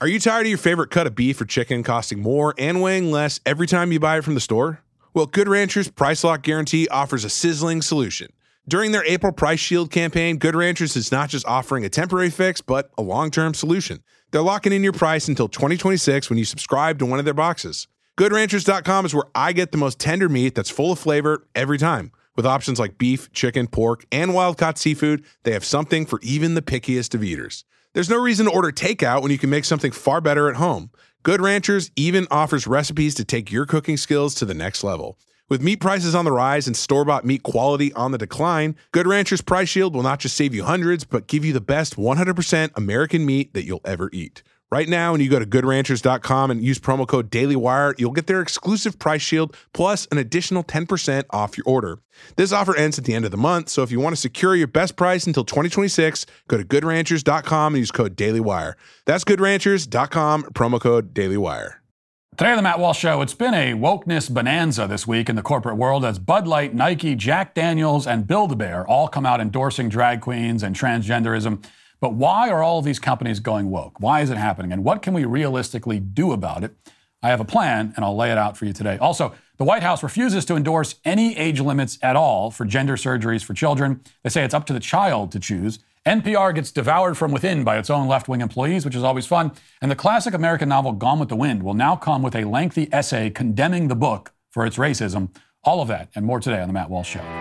Are you tired of your favorite cut of beef or chicken costing more and weighing less every time you buy it from the store? Well, Good Ranchers Price Lock Guarantee offers a sizzling solution. During their April Price Shield campaign, Good Ranchers is not just offering a temporary fix, but a long-term solution. They're locking in your price until 2026 when you subscribe to one of their boxes. GoodRanchers.com is where I get the most tender meat that's full of flavor every time. With options like beef, chicken, pork, and wild-caught seafood, they have something for even the pickiest of eaters. There's no reason to order takeout when you can make something far better at home. Good Ranchers even offers recipes to take your cooking skills to the next level. With meat prices on the rise and store-bought meat quality on the decline, Good Ranchers Price Shield will not just save you hundreds, but give you the best 100% American meat that you'll ever eat. Right now, when you go to GoodRanchers.com and use promo code DailyWire, you'll get their exclusive Price Shield plus an additional 10% off your order. This offer ends at the end of the month, so if you want to secure your best price until 2026, go to GoodRanchers.com and use code DailyWire. That's GoodRanchers.com, promo code DailyWire. Today on the Matt Walsh Show, it's been a wokeness bonanza this week in the corporate world as Bud Light, Nike, Jack Daniels, and Build-A-Bear all come out endorsing drag queens and transgenderism. But why are all of these companies going woke? Why is it happening? And what can we realistically do about it? I have a plan, and I'll lay it out for you today. Also, the White House refuses to endorse any age limits at all for gender surgeries for children. They say it's up to the child to choose. NPR gets devoured from within by its own left-wing employees, which is always fun. And the classic American novel Gone with the Wind will now come with a lengthy essay condemning the book for its racism. All of that and more today on The Matt Walsh Show.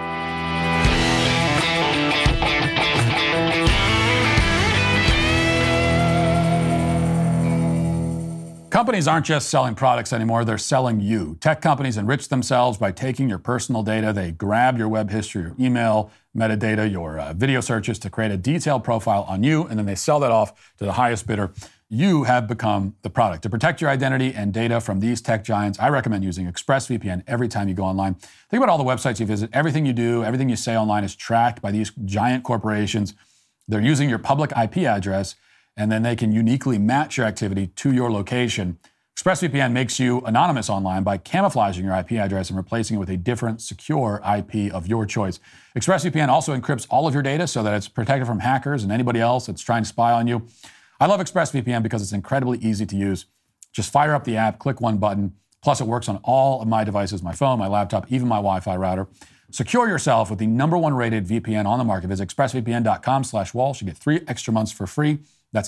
Companies aren't just selling products anymore, they're selling you. Tech companies enrich themselves by taking your personal data. They grab your web history, your email, metadata, your video searches to create a detailed profile on you, and then they sell that off to the highest bidder. You have become the product. To protect your identity and data from these tech giants, I recommend using ExpressVPN every time you go online. Think about all the websites you visit. Everything you do, everything you say online is tracked by these giant corporations. They're using your public IP address, and then they can uniquely match your activity to your location. ExpressVPN makes you anonymous online by camouflaging your IP address and replacing it with a different, secure IP of your choice. ExpressVPN also encrypts all of your data so that it's protected from hackers and anybody else that's trying to spy on you. I love ExpressVPN because it's incredibly easy to use. Just fire up the app, click one button. Plus, it works on all of my devices, my phone, my laptop, even my Wi-Fi router. Secure yourself with the #1 rated VPN on the market. Visit expressvpn.com/Walsh. You get 3 extra months for free. That's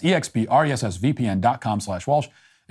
expressvpn.com/Walsh.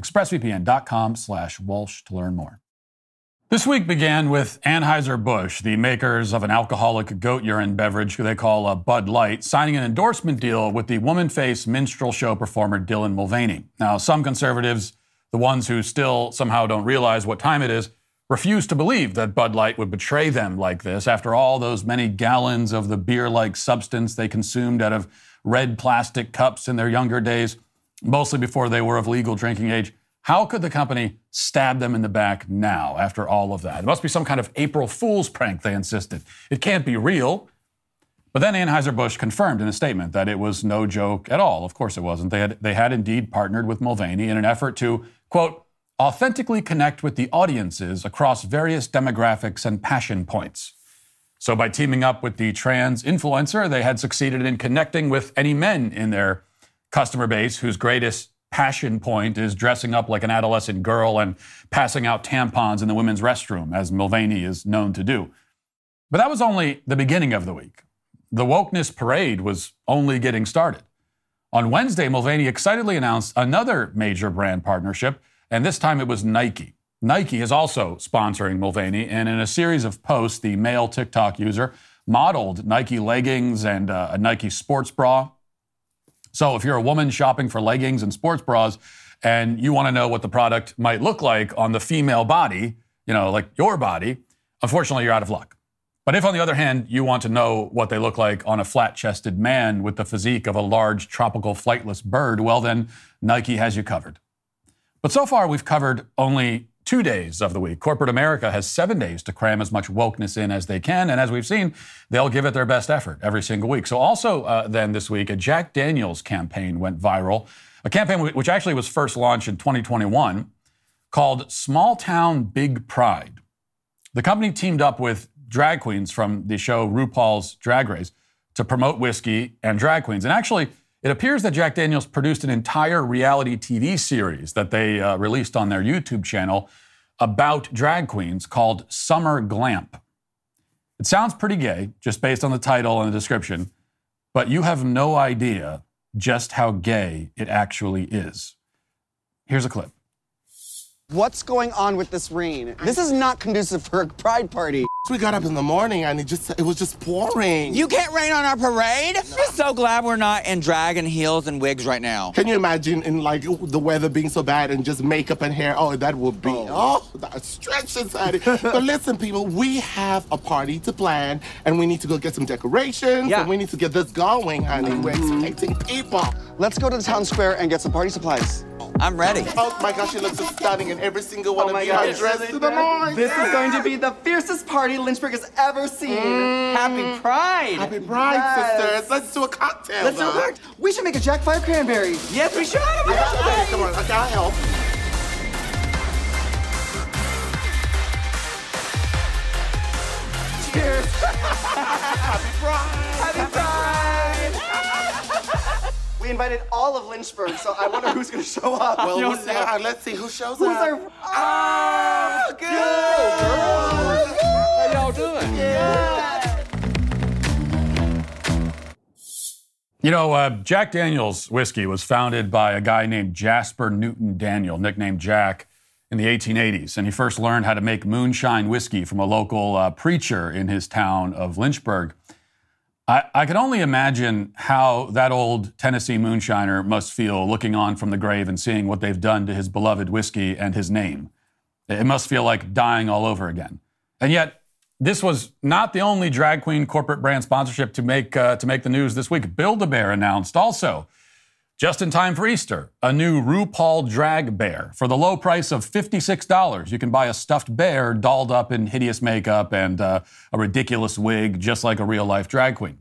expressvpn.com/Walsh to learn more. This week began with Anheuser-Busch, the makers of an alcoholic goat urine beverage they call Bud Light, signing an endorsement deal with the woman-faced minstrel show performer Dylan Mulvaney. Now, some conservatives, the ones who still somehow don't realize what time it is, refuse to believe that Bud Light would betray them like this after all those many gallons of the beer-like substance they consumed out of red plastic cups in their younger days, mostly before they were of legal drinking age. How could the company stab them in the back now after all of that? It must be some kind of April Fool's prank, they insisted. It can't be real. But then Anheuser-Busch confirmed in a statement that it was no joke at all. Of course it wasn't. They had indeed partnered with Mulvaney in an effort to, quote, authentically connect with the audiences across various demographics and passion points. So by teaming up with the trans influencer, they had succeeded in connecting with any men in their customer base whose greatest passion point is dressing up like an adolescent girl and passing out tampons in the women's restroom, as Mulvaney is known to do. But that was only the beginning of the week. The wokeness parade was only getting started. On Wednesday, Mulvaney excitedly announced another major brand partnership, and this time it was Nike. Nike is also sponsoring Mulvaney, and in a series of posts, the male TikTok user modeled Nike leggings and a Nike sports bra. So if you're a woman shopping for leggings and sports bras and you want to know what the product might look like on the female body, like your body, unfortunately, you're out of luck. But if, on the other hand, you want to know what they look like on a flat-chested man with the physique of a large tropical flightless bird, well, then Nike has you covered. But so far, we've covered only 2 days of the week. Corporate America has 7 days to cram as much wokeness in as they can. And as we've seen, they'll give it their best effort every single week. So also then this week, a Jack Daniels campaign went viral, a campaign which actually was first launched in 2021 called Small Town Big Pride. The company teamed up with drag queens from the show RuPaul's Drag Race to promote whiskey and drag queens. And actually, It appears that Jack Daniel's produced an entire reality TV series that they released on their YouTube channel about drag queens called Summer Glamp. It sounds pretty gay, just based on the title and the description, but you have no idea just how gay it actually is. Here's a clip. What's going on with this rain? This is not conducive for a pride party. We got up in the morning and it was just pouring. You can't rain on our parade? I'm so glad we're not in drag and heels and wigs right now. Can you imagine in like the weather being so bad and just makeup and hair? Oh, that would be, that stretches, honey. But listen, people, we have a party to plan and we need to go get some decorations and we need to get this going, honey. We're expecting people. Let's go to the town square and get some party supplies. I'm ready. Oh my gosh, she looks so stunning in every single one of you are dressed to the nines. This is going to be the fiercest party Lynchburg has ever seen. Happy Pride. Happy Pride, sisters. Let's do a cocktail. Let's do a cocktail. We should make a Jack 5 cranberry. Yes, we should. Okay, come on, okay, I'll help. Cheers. Happy Pride. Happy Pride. We invited all of Lynchburg, so I wonder who's going to show up. Well, let's see who shows Who's up. our... good. How y'all doing? Yeah. You know, Jack Daniel's whiskey was founded by a guy named Jasper Newton Daniel, nicknamed Jack, in the 1880s. And he first learned how to make moonshine whiskey from a local preacher in his town of Lynchburg. I can only imagine how that old Tennessee moonshiner must feel looking on from the grave and seeing what they've done to his beloved whiskey and his name. It must feel like dying all over again. And yet, this was not the only drag queen corporate brand sponsorship to make the news this week. Build-A-Bear announced also, just in time for Easter, a new RuPaul drag bear. For the low price of $56, you can buy a stuffed bear dolled up in hideous makeup and a ridiculous wig, just like a real-life drag queen.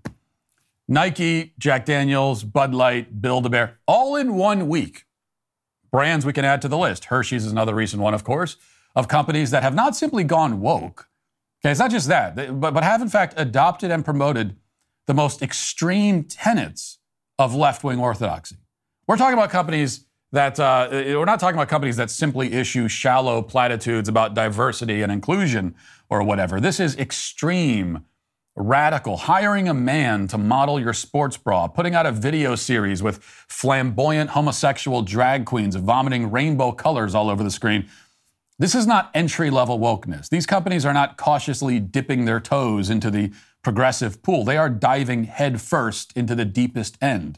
Nike, Jack Daniels, Bud Light, Build-A-Bear, all in 1 week. Brands we can add to the list. Hershey's is another recent one, of course, of companies that have not simply gone woke. Okay, it's not just that, but have in fact adopted and promoted the most extreme tenets of left-wing orthodoxy. We're talking about companies that, we're not talking about companies that simply issue shallow platitudes about diversity and inclusion or whatever. This is extreme, radical, hiring a man to model your sports bra, putting out a video series with flamboyant homosexual drag queens vomiting rainbow colors all over the screen. This is not entry-level wokeness. These companies are not cautiously dipping their toes into the progressive pool. They are diving headfirst into the deepest end.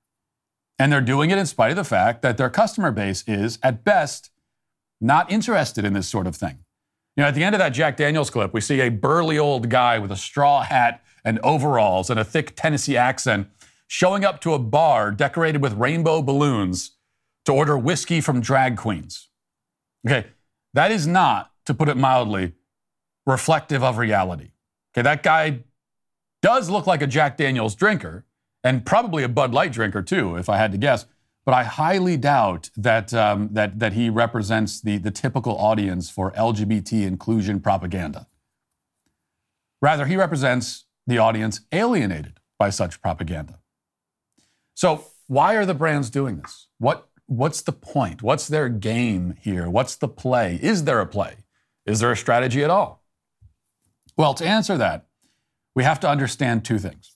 And they're doing it in spite of the fact that their customer base is, at best, not interested in this sort of thing. You know, at the end of that Jack Daniels clip, we see a burly old guy with a straw hat and overalls and a thick Tennessee accent showing up to a bar decorated with rainbow balloons to order whiskey from drag queens. Okay, that is not, to put it mildly, reflective of reality. Okay, that guy does look like a Jack Daniels drinker, and probably a Bud Light drinker too, if I had to guess. But I highly doubt that that he represents the typical audience for LGBT inclusion propaganda. Rather, he represents the audience alienated by such propaganda. So why are the brands doing this? What's the point? What's their game here? What's the play? Is there a play? Is there a strategy at all? Well, to answer that, we have to understand two things.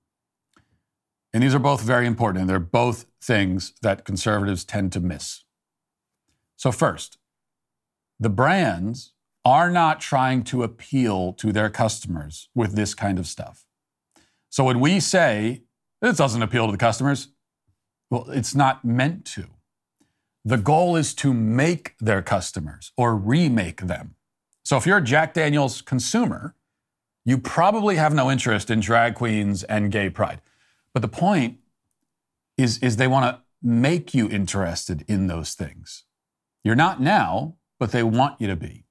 And these are both very important, and they're both things that conservatives tend to miss. So first, the brands are not trying to appeal to their customers with this kind of stuff. So when we say, it doesn't appeal to the customers, well, it's not meant to. The goal is to make their customers or remake them. So if you're a Jack Daniels consumer, you probably have no interest in drag queens and gay pride. But the point is they want to make you interested in those things. You're not now, but they want you to be.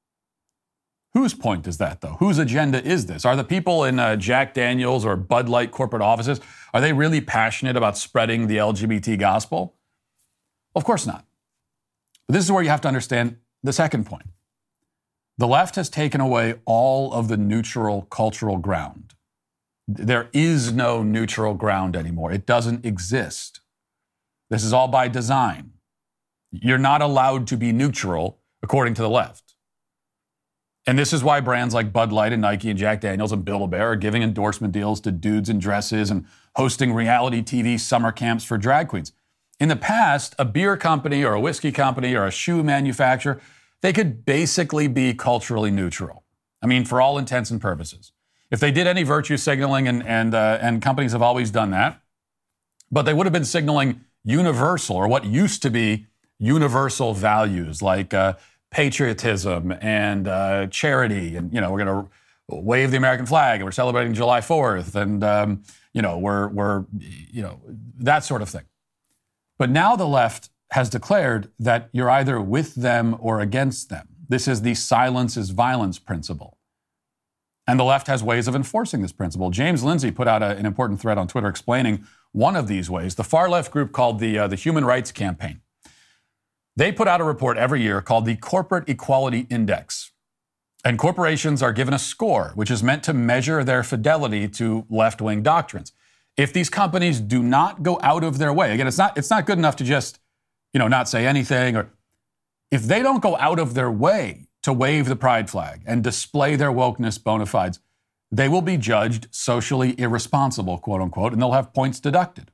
Whose point is that, though? Whose agenda is this? Are the people in Jack Daniels or Bud Light corporate offices, are they really passionate about spreading the LGBT gospel? Of course not. But this is where you have to understand the second point. The left has taken away all of the neutral cultural ground. There is no neutral ground anymore. It doesn't exist. This is all by design. You're not allowed to be neutral, according to the left. And this is why brands like Bud Light and Nike and Jack Daniels and Build-A-Bear are giving endorsement deals to dudes in dresses and hosting reality TV summer camps for drag queens. In the past, a beer company or a whiskey company or a shoe manufacturer, they could basically be culturally neutral. I mean, for all intents and purposes. If they did any virtue signaling, and companies have always done that, but they would have been signaling universal, or what used to be universal values like patriotism and charity, and we're going to wave the American flag, and we're celebrating July 4th, and we're that sort of thing. But now the left has declared that you're either with them or against them. This is the silence is violence principle. And the left has ways of enforcing this principle. James Lindsay put out an important thread on Twitter explaining one of these ways. The far-left group called the Human Rights Campaign. They put out a report every year called the Corporate Equality Index. And corporations are given a score, which is meant to measure their fidelity to left-wing doctrines. If these companies do not go out of their way, again, it's not good enough to just, not say anything, or if they don't go out of their way to wave the pride flag and display their wokeness bona fides, they will be judged socially irresponsible, quote unquote, and they'll have points deducted.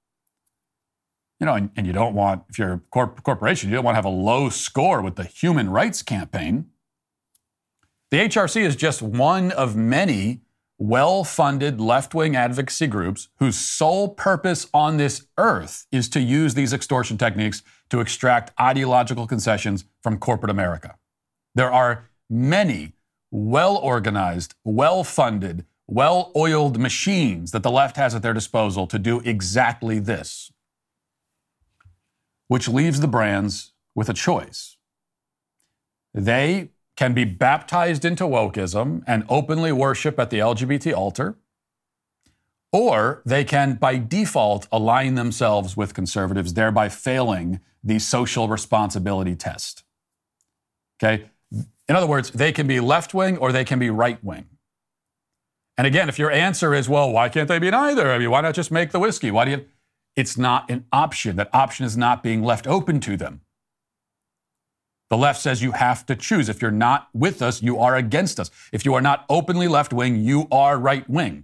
And you don't want, if you're a corporation, you don't want to have a low score with the Human Rights Campaign. The HRC is just one of many well-funded left-wing advocacy groups whose sole purpose on this earth is to use these extortion techniques to extract ideological concessions from corporate America. There are many well-organized, well-funded, well-oiled machines that the left has at their disposal to do exactly this, which leaves the brands with a choice. They can be baptized into wokeism and openly worship at the LGBT altar, or they can, by default, align themselves with conservatives, thereby failing the social responsibility test. Okay? In other words, they can be left-wing or they can be right-wing. And again, if your answer is, well, why can't they be neither? I mean, why not just make the whiskey? It's not an option. That option is not being left open to them. The left says you have to choose. If you're not with us, you are against us. If you are not openly left-wing, you are right-wing.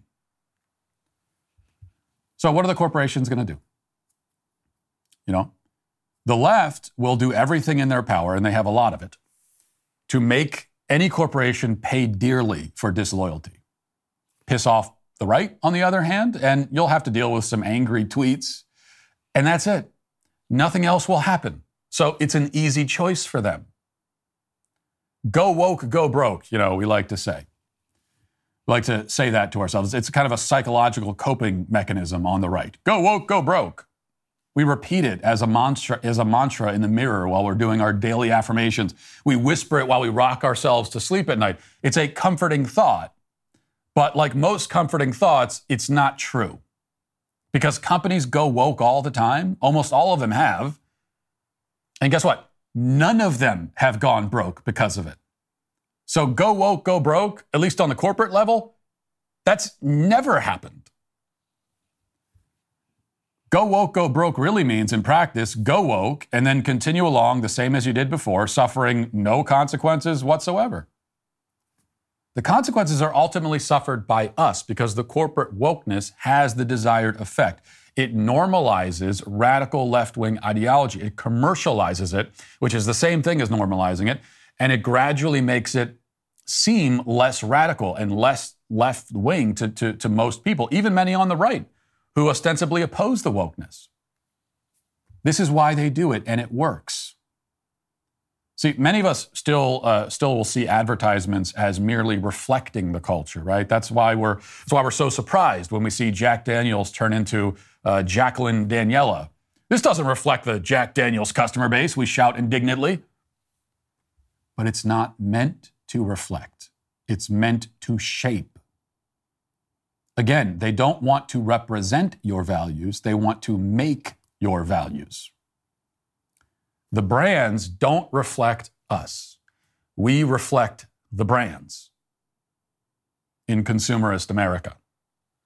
So what are the corporations going to do? The left will do everything in their power, and they have a lot of it, to make any corporation pay dearly for disloyalty. Piss off the right, on the other hand, and you'll have to deal with some angry tweets, and that's it. Nothing else will happen. So it's an easy choice for them. Go woke, go broke, we like to say. We like to say that to ourselves. It's kind of a psychological coping mechanism on the right. Go woke, go broke. We repeat it as a mantra in the mirror while we're doing our daily affirmations. We whisper it while we rock ourselves to sleep at night. It's a comforting thought. But like most comforting thoughts, it's not true. Because companies go woke all the time. Almost all of them have. And guess what? None of them have gone broke because of it. So go woke, go broke, at least on the corporate level, that's never happened. Go woke, go broke really means, in practice, go woke and then continue along the same as you did before, suffering no consequences whatsoever. The consequences are ultimately suffered by us because the corporate wokeness has the desired effect. It normalizes radical left-wing ideology. It commercializes it, which is the same thing as normalizing it, and it gradually makes it seem less radical and less left-wing to most people, even many on the right, who ostensibly oppose the wokeness. This is why they do it, and it works. See, many of us still will see advertisements as merely reflecting the culture, right? That's why we're so surprised when we see Jack Daniels turn into Jacqueline Daniela. This doesn't reflect the Jack Daniels customer base, we shout indignantly. But it's not meant to reflect. It's meant to shape. Again, they don't want to represent your values. They want to make your values. The brands don't reflect us. We reflect the brands in consumerist America.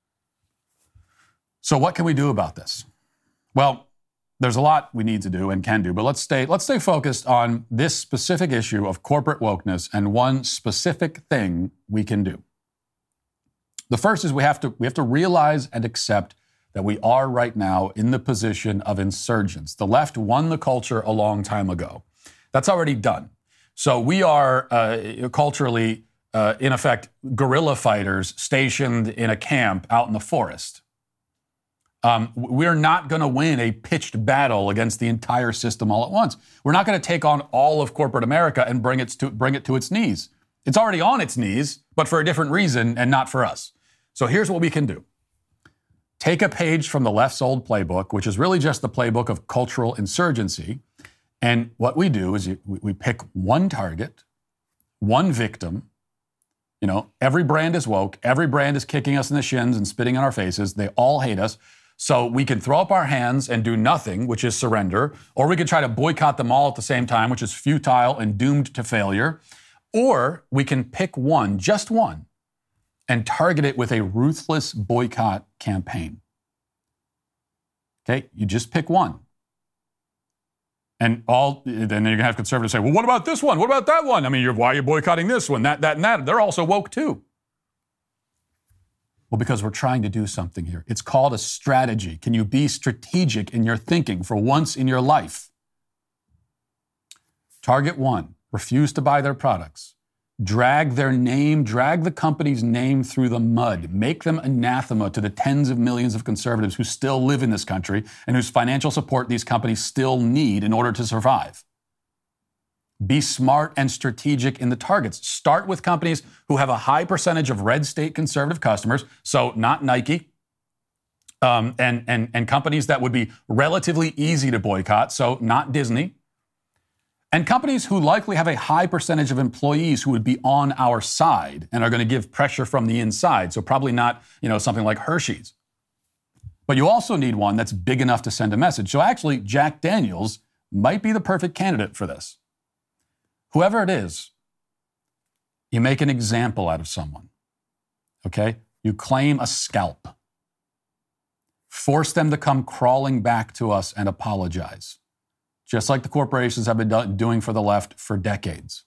So what can we do about this? Well, there's a lot we need to do and can do, but let's stay focused on this specific issue of corporate wokeness and one specific thing we can do. The first is we have to realize and accept that we are right now in the position of insurgents. The left won the culture a long time ago. That's already done. So we are culturally, in effect, guerrilla fighters stationed in a camp out in the forest. We're not going to win a pitched battle against the entire system all at once. We're not going to take on all of corporate America and bring it to its knees. It's already on its knees, but for a different reason and not for us. So here's what we can do. Take a page from the left's old playbook, which is really just the playbook of cultural insurgency. And what we do is we pick one target, one victim. You know, every brand is woke. Every brand is kicking us in the shins and spitting in our faces. They all hate us. So we can throw up our hands and do nothing, which is surrender, or we can try to boycott them all at the same time, which is futile and doomed to failure. Or we can pick one, just one, and target it with a ruthless boycott campaign. Okay, you just pick one. And then you're gonna have conservatives say, well, what about this one? What about that one? I mean, why are you boycotting this one, that, and that? They're also woke too. Well, because we're trying to do something here. It's called a strategy. Can you be strategic in your thinking for once in your life? Target one, refuse to buy their products. Drag the company's name through the mud. Make them anathema to the tens of millions of conservatives who still live in this country and whose financial support these companies still need in order to survive. Be smart and strategic in the targets. Start with companies who have a high percentage of red state conservative customers, so not Nike, and companies that would be relatively easy to boycott, so not Disney. And companies who likely have a high percentage of employees who would be on our side and are going to give pressure from the inside. So probably not, something like Hershey's. But you also need one that's big enough to send a message. So actually, Jack Daniels might be the perfect candidate for this. Whoever it is, you make an example out of someone. Okay? You claim a scalp. Force them to come crawling back to us and apologize. Just like the corporations have been doing for the left for decades.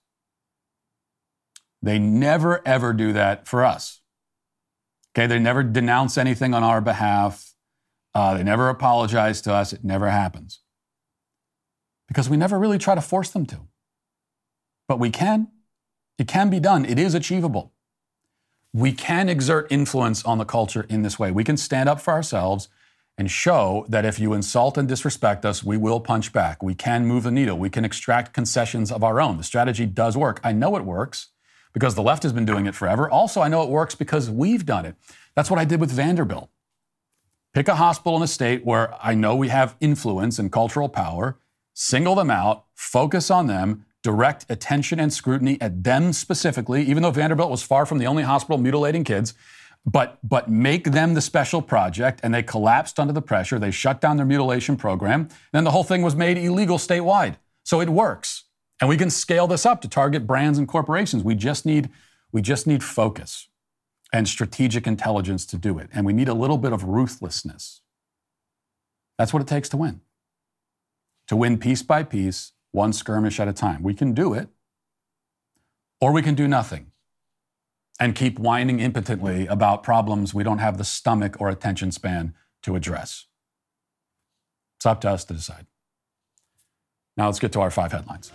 They never, ever do that for us. Okay, they never denounce anything on our behalf. They never apologize to us. It never happens. Because we never really try to force them to. But we can. It can be done. It is achievable. We can exert influence on the culture in this way. We can stand up for ourselves and show that if you insult and disrespect us, we will punch back. We can move the needle. We can extract concessions of our own. The strategy does work. I know it works because the left has been doing it forever. Also, I know it works because we've done it. That's what I did with Vanderbilt. Pick a hospital in a state where I know we have influence and cultural power, single them out, focus on them, direct attention and scrutiny at them specifically, even though Vanderbilt was far from the only hospital mutilating kids. But make them the special project, and they collapsed under the pressure. They shut down their mutilation program. Then the whole thing was made illegal statewide. So it works. And we can scale this up to target brands and corporations. We just need focus and strategic intelligence to do it. And we need a little bit of ruthlessness. That's what it takes to win. To win piece by piece, one skirmish at a time. We can do it, or we can do nothing and keep whining impotently about problems we don't have the stomach or attention span to address. It's up to us to decide. Now let's get to our 5 headlines.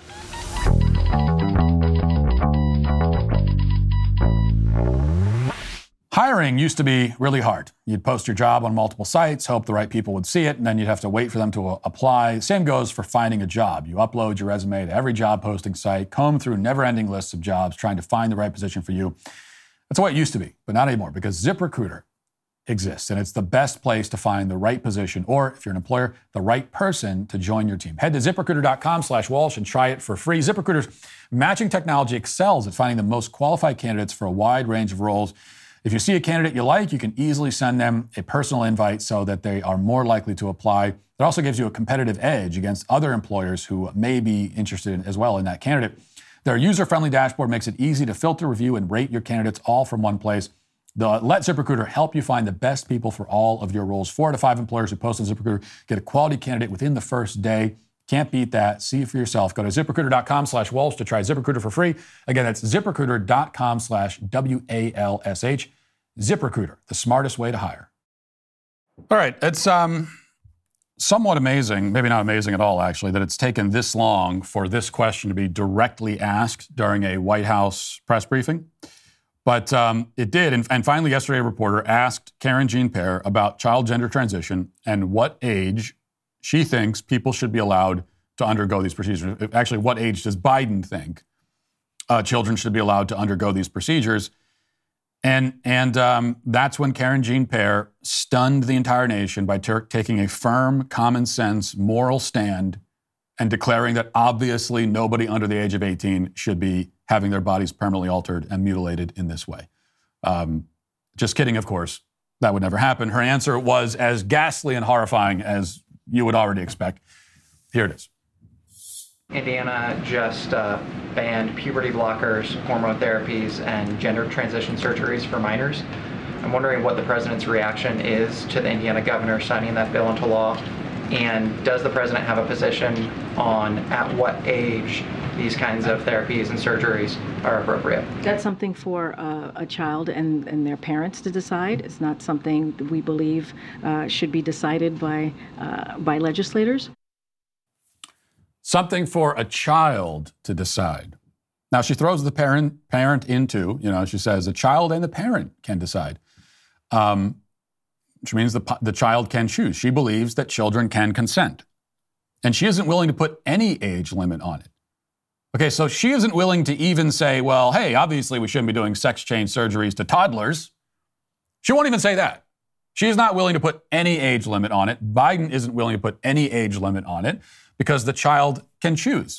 Hiring used to be really hard. You'd post your job on multiple sites, hope the right people would see it, and then you'd have to wait for them to apply. Same goes for finding a job. You upload your resume to every job posting site, comb through never-ending lists of jobs, trying to find the right position for you. That's the way it used to be, but not anymore, because ZipRecruiter exists, and it's the best place to find the right position, or if you're an employer, the right person to join your team. Head to ZipRecruiter.com/Walsh and try it for free. ZipRecruiter's matching technology excels at finding the most qualified candidates for a wide range of roles. If you see a candidate you like, you can easily send them a personal invite so that they are more likely to apply. It also gives you a competitive edge against other employers who may be interested as well in that candidate. Their user-friendly dashboard makes it easy to filter, review, and rate your candidates all from one place. Let ZipRecruiter help you find the best people for all of your roles. 4 out of 5 employers who post on ZipRecruiter get a quality candidate within the first day. Can't beat that. See it for yourself. Go to ZipRecruiter.com/Walsh to try ZipRecruiter for free. Again, that's ZipRecruiter.com/WALSH. ZipRecruiter, the smartest way to hire. All right, it's somewhat amazing, maybe not amazing at all, actually, that it's taken this long for this question to be directly asked during a White House press briefing. But it did. And finally, yesterday, a reporter asked Karine Jean-Pierre about child gender transition and what age she thinks people should be allowed to undergo these procedures. Actually, what age does Biden think children should be allowed to undergo these procedures? And that's when Karine Jean-Pierre stunned the entire nation by taking a firm, common sense, moral stand and declaring that obviously nobody under the age of 18 should be having their bodies permanently altered and mutilated in this way. Just kidding, of course. That would never happen. Her answer was as ghastly and horrifying as you would already expect. Here it is. Indiana just banned puberty blockers, hormone therapies, and gender transition surgeries for minors. I'm wondering what the president's reaction is to the Indiana governor signing that bill into law, and does the president have a position on at what age these kinds of therapies and surgeries are appropriate? That's something for a child and their parents to decide. It's not something that we believe should be decided by legislators. Something for a child to decide. Now, she throws the parent into, she says a child and the parent can decide, which means the child can choose. She believes that children can consent. And she isn't willing to put any age limit on it. Okay, so she isn't willing to even say, well, hey, obviously we shouldn't be doing sex change surgeries to toddlers. She won't even say that. She's not willing to put any age limit on it. Biden isn't willing to put any age limit on it because the child can choose.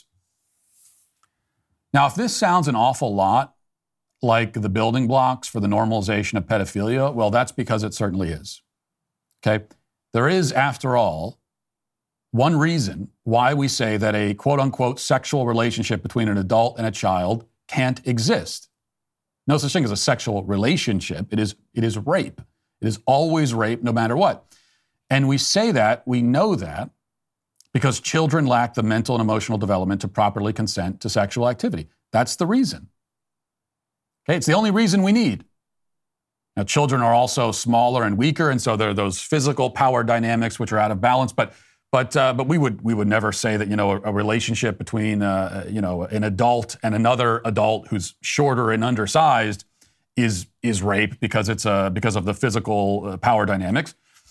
Now, if this sounds an awful lot like the building blocks for the normalization of pedophilia, well, that's because it certainly is. Okay? There is, after all, one reason why we say that a quote-unquote sexual relationship between an adult and a child can't exist. No such thing as a sexual relationship. It is rape. It is always rape, no matter what. And we say that, we know that, because children lack the mental and emotional development to properly consent to sexual activity. That's the reason. Okay, it's the only reason we need. Now, children are also smaller and weaker, and so there are those physical power dynamics which are out of balance. But we would never say that a relationship between an adult and another adult who's shorter and undersized is rape because because of the physical power dynamics.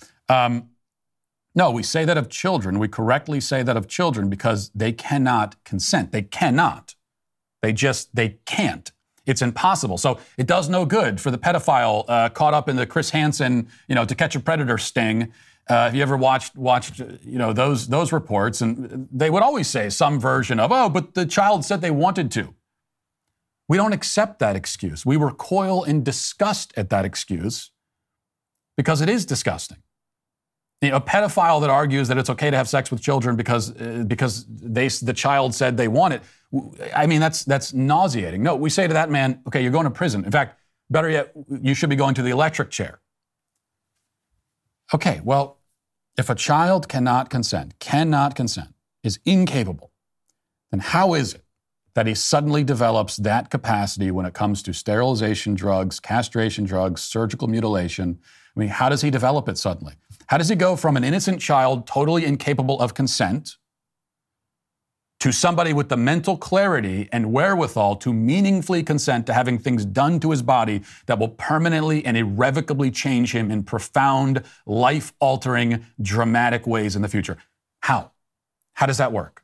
No, we say that of children. We correctly say that of children because they cannot consent. They cannot. They can't. It's impossible. So it does no good for the pedophile caught up in the Chris Hansen, To Catch a Predator sting. If you ever watched those reports, and they would always say some version of, oh, but the child said they wanted to. We don't accept that excuse. We recoil in disgust at that excuse because it is disgusting. A pedophile that argues that it's okay to have sex with children because the child said they want it. I mean, that's nauseating. No, we say to that man, okay, you're going to prison. In fact, better yet, you should be going to the electric chair. Okay, well, if a child cannot consent, is incapable, then how is it that he suddenly develops that capacity when it comes to sterilization drugs, castration drugs, surgical mutilation? I mean, how does he develop it suddenly? How does he go from an innocent child totally incapable of consent to somebody with the mental clarity and wherewithal to meaningfully consent to having things done to his body that will permanently and irrevocably change him in profound, life-altering, dramatic ways in the future? How? How does that work?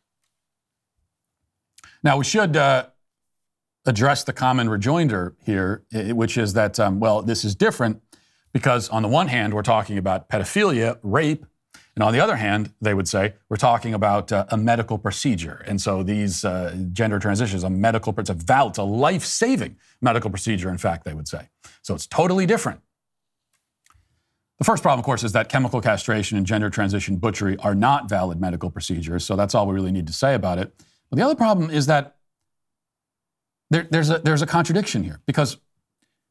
Now, we should address the common rejoinder here, which is that, this is different because on the one hand, we're talking about pedophilia, rape, and on the other hand, they would say, we're talking about a medical procedure. And so these gender transitions, it's a life-saving medical procedure, in fact, they would say. So it's totally different. The first problem, of course, is that chemical castration and gender transition butchery are not valid medical procedures, so that's all we really need to say about it. But the other problem is that there's a contradiction here, because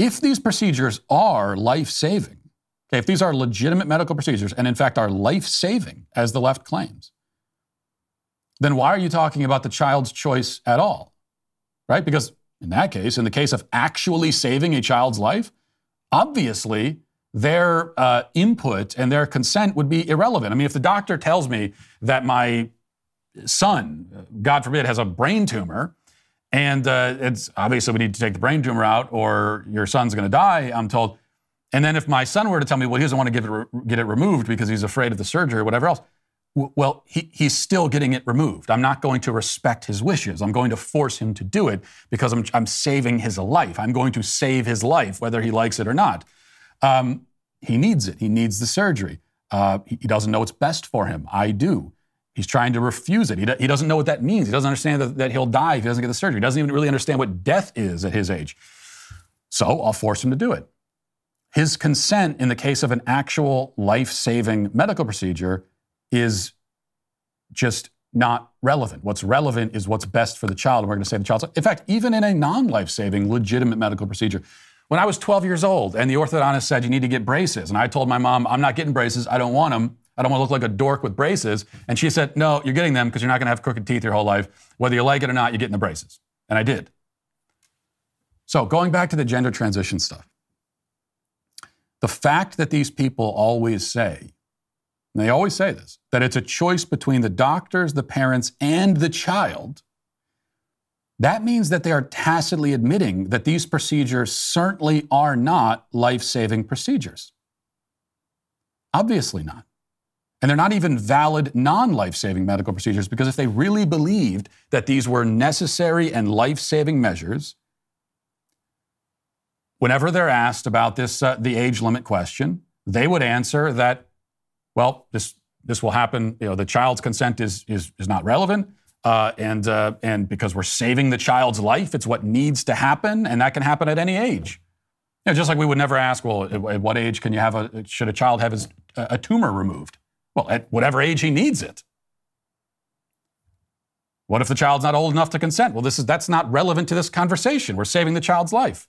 if these procedures are life-saving, okay, if these are legitimate medical procedures and in fact are life-saving, as the left claims, then why are you talking about the child's choice at all, right? Because in that case, in the case of actually saving a child's life, obviously their input and their consent would be irrelevant. I mean, if the doctor tells me that my son, God forbid, has a brain tumor, and it's obviously we need to take the brain tumor out or your son's going to die, I'm told. And then if my son were to tell me, well, he doesn't want to get it removed because he's afraid of the surgery or whatever else, well, he's still getting it removed. I'm not going to respect his wishes. I'm going to force him to do it because I'm saving his life. I'm going to save his life, whether he likes it or not. He needs it. He needs the surgery. He doesn't know what's best for him. I do. He's trying to refuse it. He doesn't know what that means. He doesn't understand that he'll die if he doesn't get the surgery. He doesn't even really understand what death is at his age. So I'll force him to do it. His consent in the case of an actual life-saving medical procedure is just not relevant. What's relevant is what's best for the child, and we're going to save the child's life. In fact, even in a non-life-saving, legitimate medical procedure, when I was 12 years old and the orthodontist said you need to get braces, and I told my mom, I'm not getting braces, I don't want them, I don't want to look like a dork with braces, and she said, no, you're getting them because you're not going to have crooked teeth your whole life. Whether you like it or not, you're getting the braces. And I did. So going back to the gender transition stuff, the fact that these people always say, and they always say this, that it's a choice between the doctors, the parents, and the child, that means that they are tacitly admitting that these procedures certainly are not life-saving procedures. Obviously not. And they're not even valid non-life-saving medical procedures, because if they really believed that these were necessary and life-saving measures, whenever they're asked about this, the age limit question, they would answer that, well, this will happen. You know, the child's consent is not relevant, and because we're saving the child's life, it's what needs to happen, and that can happen at any age. You know, just like we would never ask, well, at what age can you should a child have a tumor removed? Well, at whatever age he needs it. What if the child's not old enough to consent? Well, that's not relevant to this conversation. We're saving the child's life.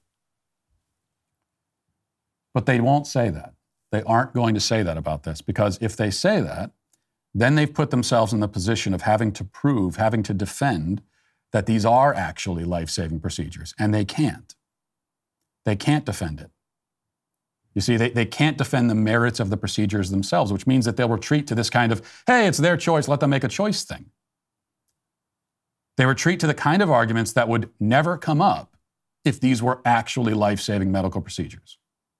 But they won't say that. They aren't going to say that about this, because if they say that, then they've put themselves in the position of having to prove, having to defend that these are actually life-saving procedures, and they can't. They can't defend it. You see, they can't defend the merits of the procedures themselves, which means that they'll retreat to this kind of, hey, it's their choice, let them make a choice thing. They retreat to the kind of arguments that would never come up if these were actually life-saving medical procedures.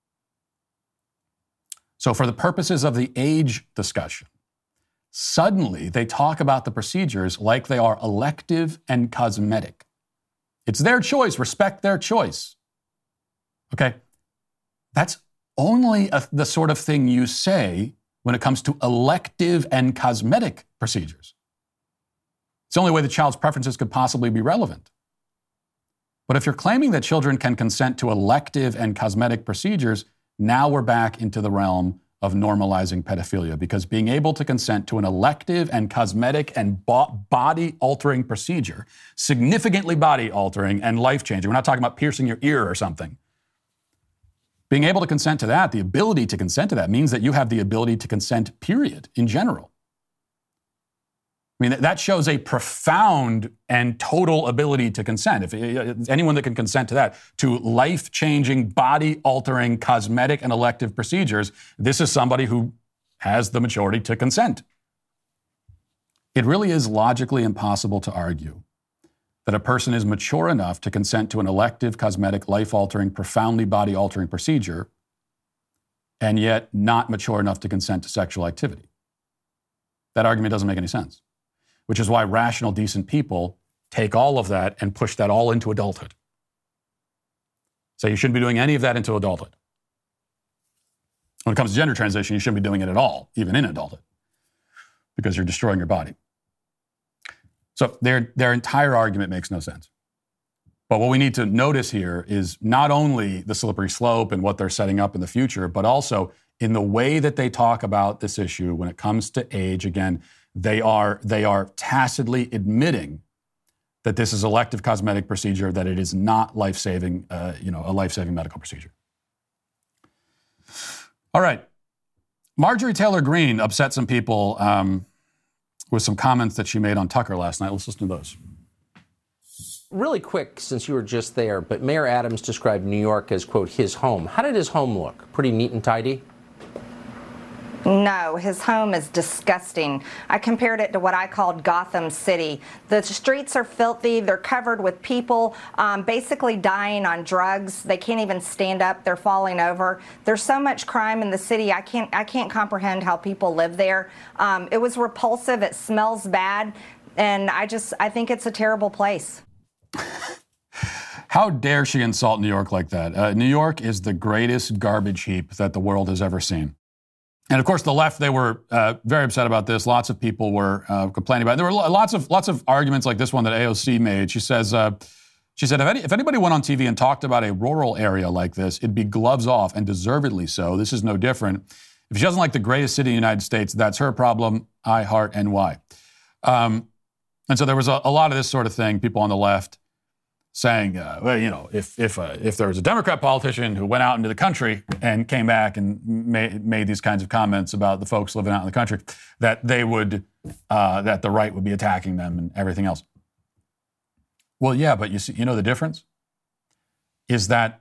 So for the purposes of the age discussion, suddenly they talk about the procedures like they are elective and cosmetic. It's their choice, respect their choice. Okay? That's only the sort of thing you say when it comes to elective and cosmetic procedures. It's the only way the child's preferences could possibly be relevant. But if you're claiming that children can consent to elective and cosmetic procedures, now we're back into the realm of normalizing pedophilia, because being able to consent to an elective and cosmetic and body-altering procedure, significantly body-altering and life-changing, we're not talking about piercing your ear or something. Being able to consent to that, the ability to consent to that, means that you have the ability to consent, period, in general. I mean, that shows a profound and total ability to consent. If anyone that can consent to that, to life-changing, body-altering, cosmetic, and elective procedures, this is somebody who has the maturity to consent. It really is logically impossible to argue that a person is mature enough to consent to an elective, cosmetic, life-altering, profoundly body-altering procedure, and yet not mature enough to consent to sexual activity. That argument doesn't make any sense. Which is why rational, decent people take all of that and push that all into adulthood. So you shouldn't be doing any of that into adulthood. When it comes to gender transition, you shouldn't be doing it at all, even in adulthood, because you're destroying your body. So their entire argument makes no sense. But what we need to notice here is not only the slippery slope and what they're setting up in the future, but also in the way that they talk about this issue when it comes to age. Again, they are tacitly admitting that this is elective cosmetic procedure, that it is not life-saving, a life-saving medical procedure. All right. Marjorie Taylor Greene upset some people with some comments that she made on Tucker last night. Let's listen to those. Really quick, since you were just there, but Mayor Adams described New York as, quote, his home. How did his home look? Pretty neat and tidy? No, his home is disgusting. I compared it to what I called Gotham City. The streets are filthy. They're covered with people basically dying on drugs. They can't even stand up. They're falling over. There's so much crime in the city. I can't comprehend how people live there. It was repulsive. It smells bad. And I think it's a terrible place. How dare she insult New York like that? New York is the greatest garbage heap that the world has ever seen. And of course, the left, they were very upset about this. Lots of people were complaining about it. There were lots of arguments like this one that AOC made. She said, if anybody went on TV and talked about a rural area like this, it'd be gloves off, and deservedly so. This is no different. If she doesn't like the greatest city in the United States, that's her problem. I heart NY. And so there was a lot of this sort of thing, people on the left saying, if there was a Democrat politician who went out into the country and came back and made these kinds of comments about the folks living out in the country, that they would, that the right would be attacking them and everything else. Well, yeah, but you know the difference is that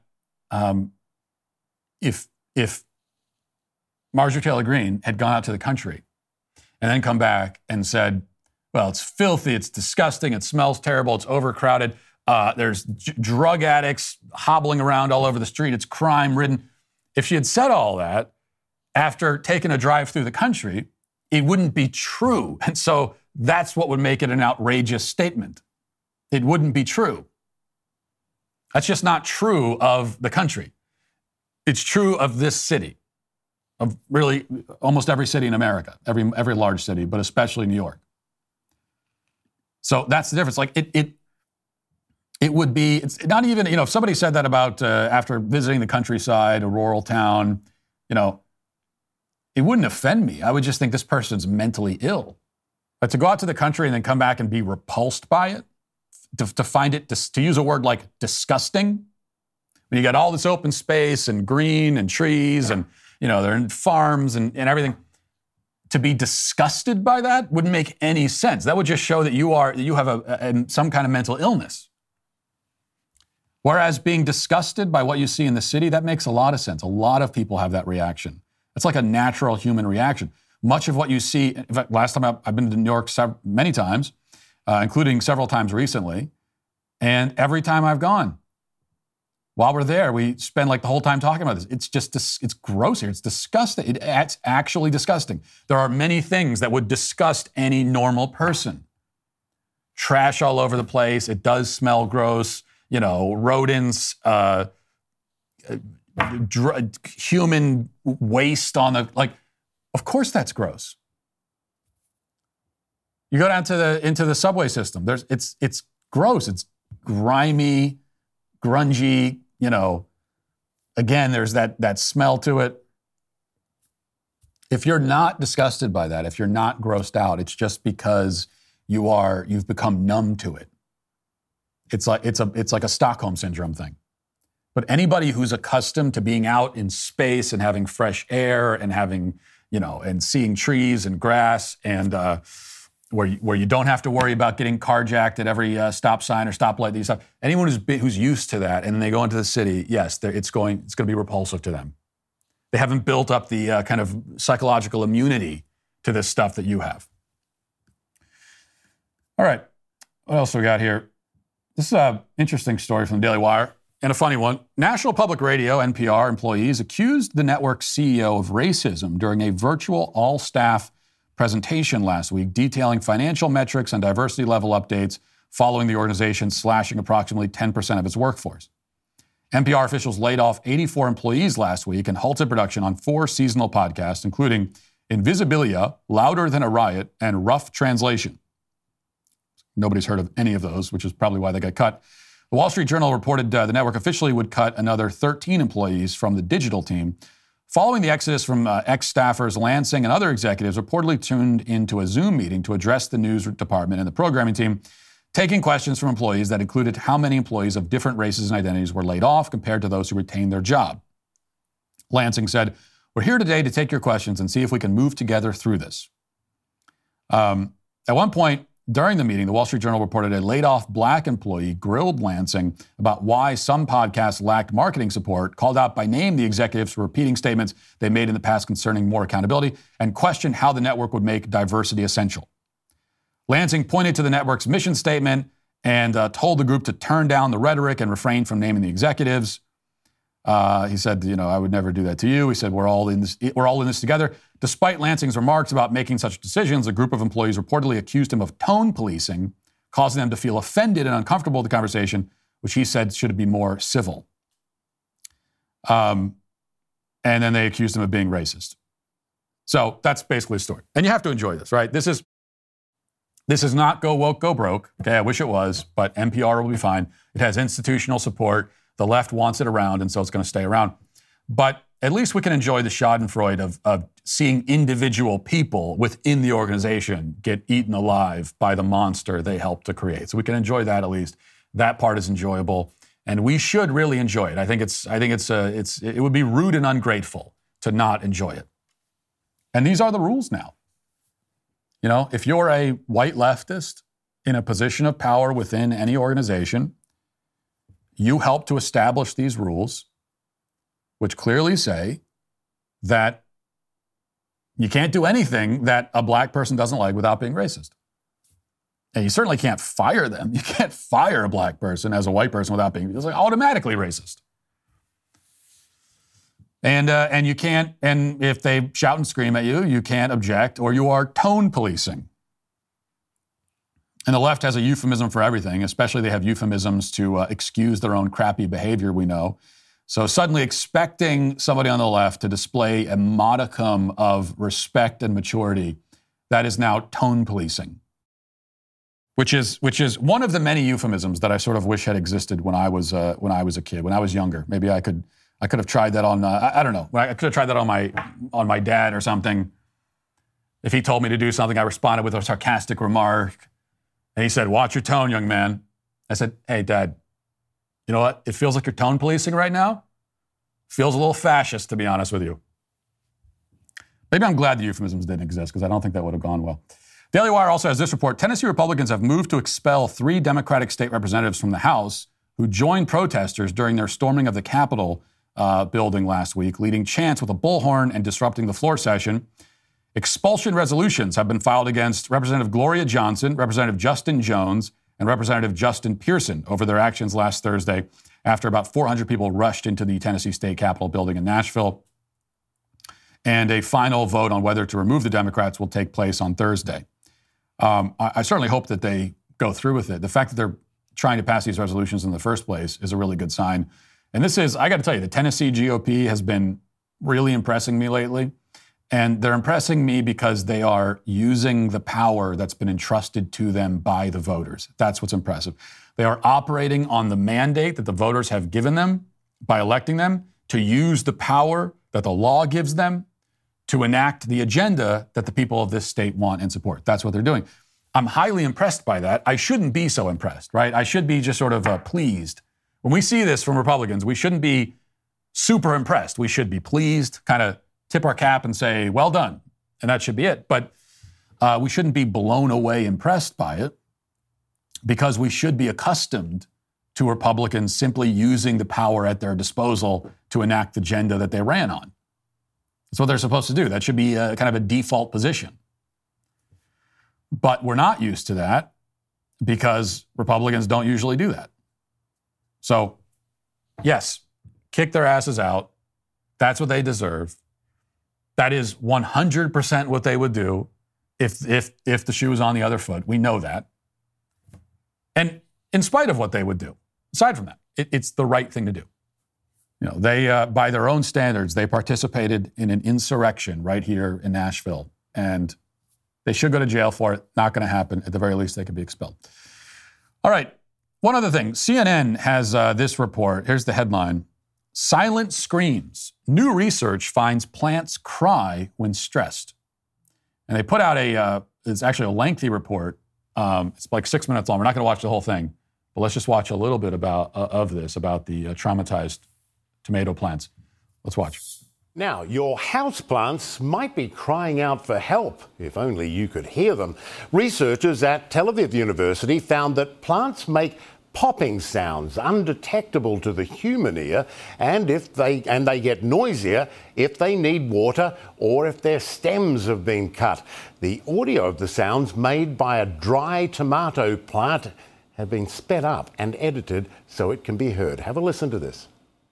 if Marjorie Taylor Greene had gone out to the country and then come back and said, well, it's filthy, it's disgusting, it smells terrible, it's overcrowded, there's drug addicts hobbling around all over the street. It's crime-ridden. If she had said all that after taking a drive through the country, it wouldn't be true. And so that's what would make it an outrageous statement. It wouldn't be true. That's just not true of the country. It's true of this city, of really almost every city in America, every large city, but especially New York. So that's the difference. Like it would be, it's not even, if somebody said that about after visiting the countryside, a rural town, it wouldn't offend me. I would just think this person's mentally ill. But to go out to the country and then come back and be repulsed by it, to find it, to use a word like disgusting, when you got all this open space and green and trees and, they're in farms and everything, to be disgusted by that wouldn't make any sense. That would just show that you have some kind of mental illness. Whereas being disgusted by what you see in the city, that makes a lot of sense. A lot of people have that reaction. It's like a natural human reaction. Much of what you see, in fact, last time I've been to New York many times, including several times recently, and every time I've gone, while we're there, we spend like the whole time talking about this. It's just, it's gross here. It's disgusting. It's actually disgusting. There are many things that would disgust any normal person. Trash all over the place. It does smell gross. Rodents, human waste of course that's gross. You go down into the subway system. It's gross. It's grimy, grungy. Again, there's that smell to it. If you're not disgusted by that, if you're not grossed out, it's just because you've become numb to it. It's like a Stockholm syndrome thing. But anybody who's accustomed to being out in space and having fresh air and having, and seeing trees and grass and where you don't have to worry about getting carjacked at every stop sign or stoplight, these stuff. Anyone who's used to that and they go into the city, yes, it's going to be repulsive to them. They haven't built up the kind of psychological immunity to this stuff that you have. All right, what else we got here? This is an interesting story from the Daily Wire, and a funny one. National Public Radio, NPR, employees accused the network's CEO of racism during a virtual all-staff presentation last week detailing financial metrics and diversity level updates following the organization slashing approximately 10% of its workforce. NPR officials laid off 84 employees last week and halted production on 4 seasonal podcasts, including Invisibilia, Louder Than a Riot, and Rough Translation. Nobody's heard of any of those, which is probably why they got cut. The Wall Street Journal reported the network officially would cut another 13 employees from the digital team. Following the exodus from ex-staffers, Lansing and other executives reportedly tuned into a Zoom meeting to address the news department and the programming team. taking questions from employees that included how many employees of different races and identities were laid off compared to those who retained their job. Lansing said, "We're here today to take your questions and see if we can move together through this." At one point during the meeting, the Wall Street Journal reported a laid-off black employee grilled Lansing about why some podcasts lacked marketing support, called out by name the executives for repeating statements they made in the past concerning more accountability, and questioned how the network would make diversity essential. Lansing pointed to the network's mission statement and told the group to turn down the rhetoric and refrain from naming the executives. He said, I would never do that to you. He said, we're all in this together. Despite Lansing's remarks about making such decisions, a group of employees reportedly accused him of tone policing, causing them to feel offended and uncomfortable with the conversation, which he said should be more civil. And then they accused him of being racist. So that's basically the story. And you have to enjoy this, right? This is not Go Woke, Go Broke. Okay, I wish it was, but NPR will be fine. It has institutional support. The left wants it around, and so it's going to stay around. But at least we can enjoy the schadenfreude of seeing individual people within the organization get eaten alive by the monster they helped to create. So we can enjoy that at least. That part is enjoyable, and we should really enjoy it. I think it would be rude and ungrateful to not enjoy it. And these are the rules now. If you're a white leftist in a position of power within any organization, you help to establish these rules, which clearly say that you can't do anything that a black person doesn't like without being racist. And you certainly can't fire them. You can't fire a black person as a white person without being automatically racist. And you can't, and if they shout and scream at you, you can't object, or you are tone policing. And the left has a euphemism for everything, especially they have euphemisms to excuse their own crappy behavior, we know. So suddenly expecting somebody on the left to display a modicum of respect and maturity, that is now tone policing, which is one of the many euphemisms that I sort of wish had existed when I was a kid, when I was younger. Maybe I could have tried that on, I don't know. I could have tried that on my dad or something. If he told me to do something, I responded with a sarcastic remark. And he said, "Watch your tone, young man." I said, "Hey, Dad, you know what? It feels like you're tone policing right now. Feels a little fascist, to be honest with you." Maybe I'm glad the euphemisms didn't exist, because I don't think that would have gone well. Daily Wire also has this report. Tennessee Republicans have moved to expel 3 Democratic state representatives from the House who joined protesters during their storming of the Capitol building last week, leading chants with a bullhorn and disrupting the floor session. Expulsion resolutions have been filed against Representative Gloria Johnson, Representative Justin Jones, and Representative Justin Pearson over their actions last Thursday after about 400 people rushed into the Tennessee State Capitol building in Nashville. And a final vote on whether to remove the Democrats will take place on Thursday. I certainly hope that they go through with it. The fact that they're trying to pass these resolutions in the first place is a really good sign. And this is, I got to tell you, the Tennessee GOP has been really impressing me lately. And they're impressing me because they are using the power that's been entrusted to them by the voters. That's what's impressive. They are operating on the mandate that the voters have given them by electing them to use the power that the law gives them to enact the agenda that the people of this state want and support. That's what they're doing. I'm highly impressed by that. I shouldn't be so impressed, right? I should be just sort of pleased. When we see this from Republicans, we shouldn't be super impressed. We should be pleased, kind of tip our cap and say, well done. And that should be it. But we shouldn't be blown away impressed by it, because we should be accustomed to Republicans simply using the power at their disposal to enact the agenda that they ran on. That's what they're supposed to do. That should be kind of a default position. But we're not used to that because Republicans don't usually do that. So, yes, kick their asses out. That's what they deserve. That is 100% what they would do if the shoe was on the other foot. We know that. And in spite of what they would do, aside from that, it's the right thing to do. They, by their own standards, they participated in an insurrection right here in Nashville, and they should go to jail for it. Not going to happen. At the very least, they could be expelled. All right. One other thing. CNN has this report. Here's the headline. Silent screams. New research finds plants cry when stressed. And they put out it's actually a lengthy report It's like 6 minutes long. We're not going to watch the whole thing, but let's just watch a little bit about the traumatized tomato plants. Let's watch. Now, your houseplants might be crying out for help, if only you could hear them. Researchers at Tel Aviv University found that plants make popping sounds undetectable to the human ear, and they get noisier if they need water or if their stems have been cut. The audio of the sounds made by a dry tomato plant have been sped up and edited so it can be heard. Have a listen to this.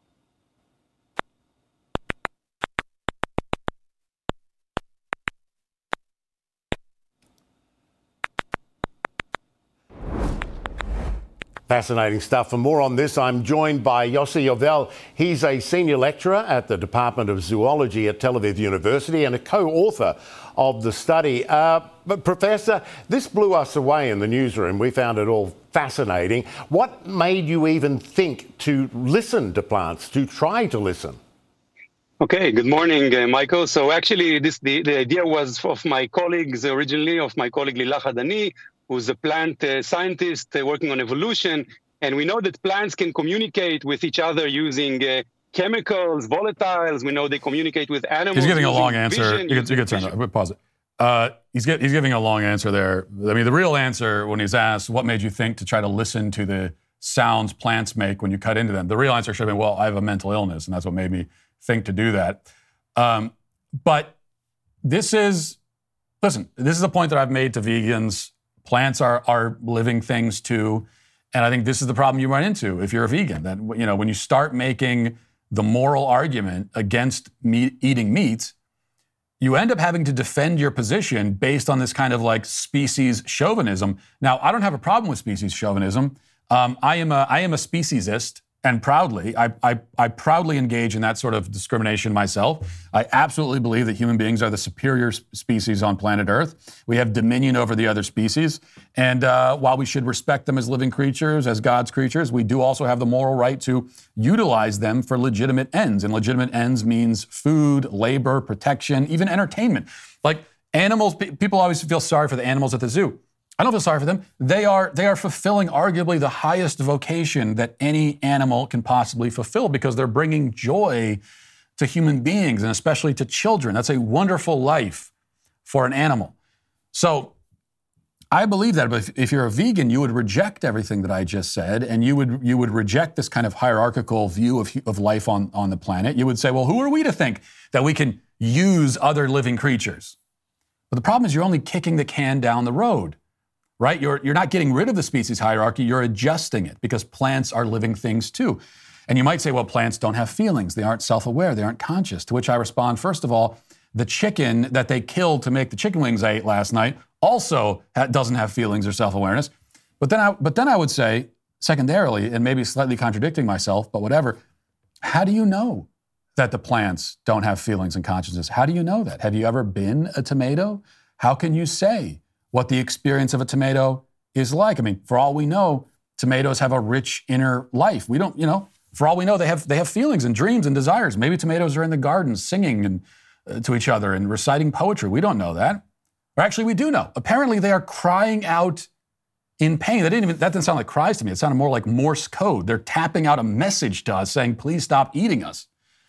Fascinating stuff. For more on this, I'm joined by Yossi Yovel. He's a senior lecturer at the Department of Zoology at Tel Aviv University and a co-author of the study. But Professor, this blew us away in the newsroom. We found it all fascinating. What made you even think to listen to plants, to try to listen? Okay, good morning, Michael. So actually, the idea was of my colleagues originally, of my colleague Lilach Hadani, who's a plant scientist working on evolution. And we know that plants can communicate with each other using chemicals, volatiles. We know they communicate with animals. He's giving a long answer. You can turn it. Pause it. He's giving a long answer there. I mean, the real answer when he's asked, what made you think to try to listen to the sounds plants make when you cut into them? The real answer should have been, well, I have a mental illness, and that's what made me think to do that. But this is a point that I've made to vegans. Plants are living things too, and I think this is the problem you run into if you're a vegan. That when you start making the moral argument against eating meat, you end up having to defend your position based on this kind of like species chauvinism. Now, I don't have a problem with species chauvinism. I am a speciesist. And proudly, I proudly engage in that sort of discrimination myself. I absolutely believe that human beings are the superior species on planet Earth. We have dominion over the other species. And while we should respect them as living creatures, as God's creatures, we do also have the moral right to utilize them for legitimate ends. And legitimate ends means food, labor, protection, even entertainment. Like animals, people always feel sorry for the animals at the zoo. I don't feel sorry for them. They are fulfilling arguably the highest vocation that any animal can possibly fulfill because they're bringing joy to human beings and especially to children. That's a wonderful life for an animal. So I believe that, but if you're a vegan, you would reject everything that I just said, and you would reject this kind of hierarchical view of life on the planet. You would say, well, who are we to think that we can use other living creatures? But the problem is you're only kicking the can down the road. Right? You're not getting rid of the species hierarchy, you're adjusting it because plants are living things too. And you might say, well, plants don't have feelings. They aren't self-aware. They aren't conscious. To which I respond, first of all, the chicken that they killed to make the chicken wings I ate last night also doesn't have feelings or self-awareness. But then I would say, secondarily, and maybe slightly contradicting myself, but whatever, how do you know that the plants don't have feelings and consciousness? How do you know that? Have you ever been a tomato? How can you say what the experience of a tomato is like? I mean, for all we know, tomatoes have a rich inner life. We don't, for all we know, they have feelings and dreams and desires. Maybe tomatoes are in the garden singing and to each other and reciting poetry. We don't know that. Or actually, we do know. Apparently, they are crying out in pain. That didn't sound like cries to me. It sounded more like Morse code. They're tapping out a message to us saying, please stop eating us.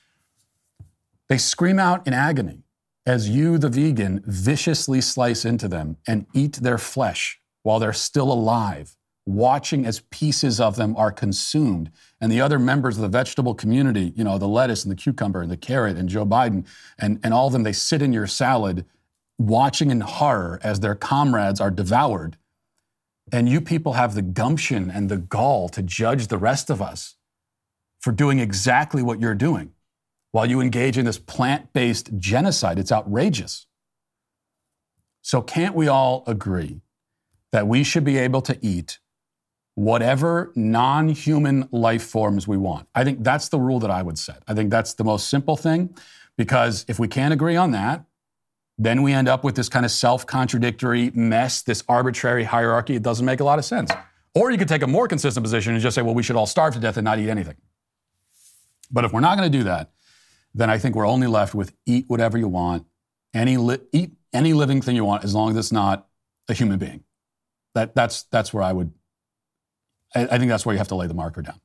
They scream out in agony as you, the vegan, viciously slice into them and eat their flesh while they're still alive, watching as pieces of them are consumed. And the other members of the vegetable community, the lettuce and the cucumber and the carrot and Joe Biden and all of them, they sit in your salad watching in horror as their comrades are devoured. And you people have the gumption and the gall to judge the rest of us for doing exactly what you're doing while you engage in this plant-based genocide. It's outrageous. So can't we all agree that we should be able to eat whatever non-human life forms we want? I think that's the rule that I would set. I think that's the most simple thing, because if we can't agree on that, then we end up with this kind of self-contradictory mess, this arbitrary hierarchy. It doesn't make a lot of sense. Or you could take a more consistent position and just say, well, we should all starve to death and not eat anything. But if we're not going to do that, then I think we're only left with eat whatever you want, eat any living thing you want, as long as it's not a human being. That's where I would. I think that's where you have to lay the marker down.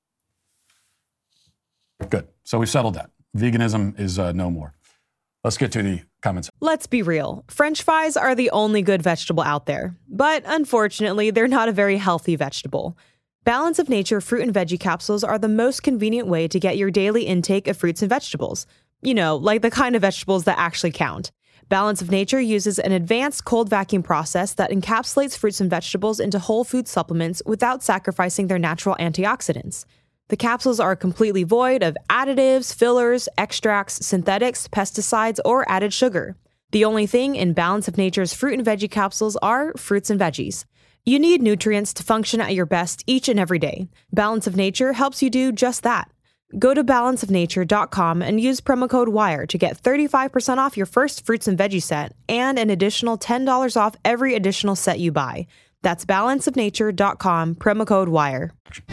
Good. So we've settled that. Veganism is no more. Let's get to the comments. Let's be real. French fries are the only good vegetable out there. But unfortunately, they're not a very healthy vegetable. Balance of Nature fruit and veggie capsules are the most convenient way to get your daily intake of fruits and vegetables. You know, like the kind of vegetables that actually count. Balance of Nature uses an advanced cold vacuum process that encapsulates fruits and vegetables into whole food supplements without sacrificing their natural antioxidants. The capsules are completely void of additives, fillers, extracts, synthetics, pesticides, or added sugar. The only thing in Balance of Nature's fruit and veggie capsules are fruits and veggies. You need nutrients to function at your best each and every day. Balance of Nature helps you do just that. Go to balanceofnature.com and use promo code WIRE to get 35% off your first fruits and veggie set and an additional $10 off every additional set you buy. That's balanceofnature.com, promo code WIRE.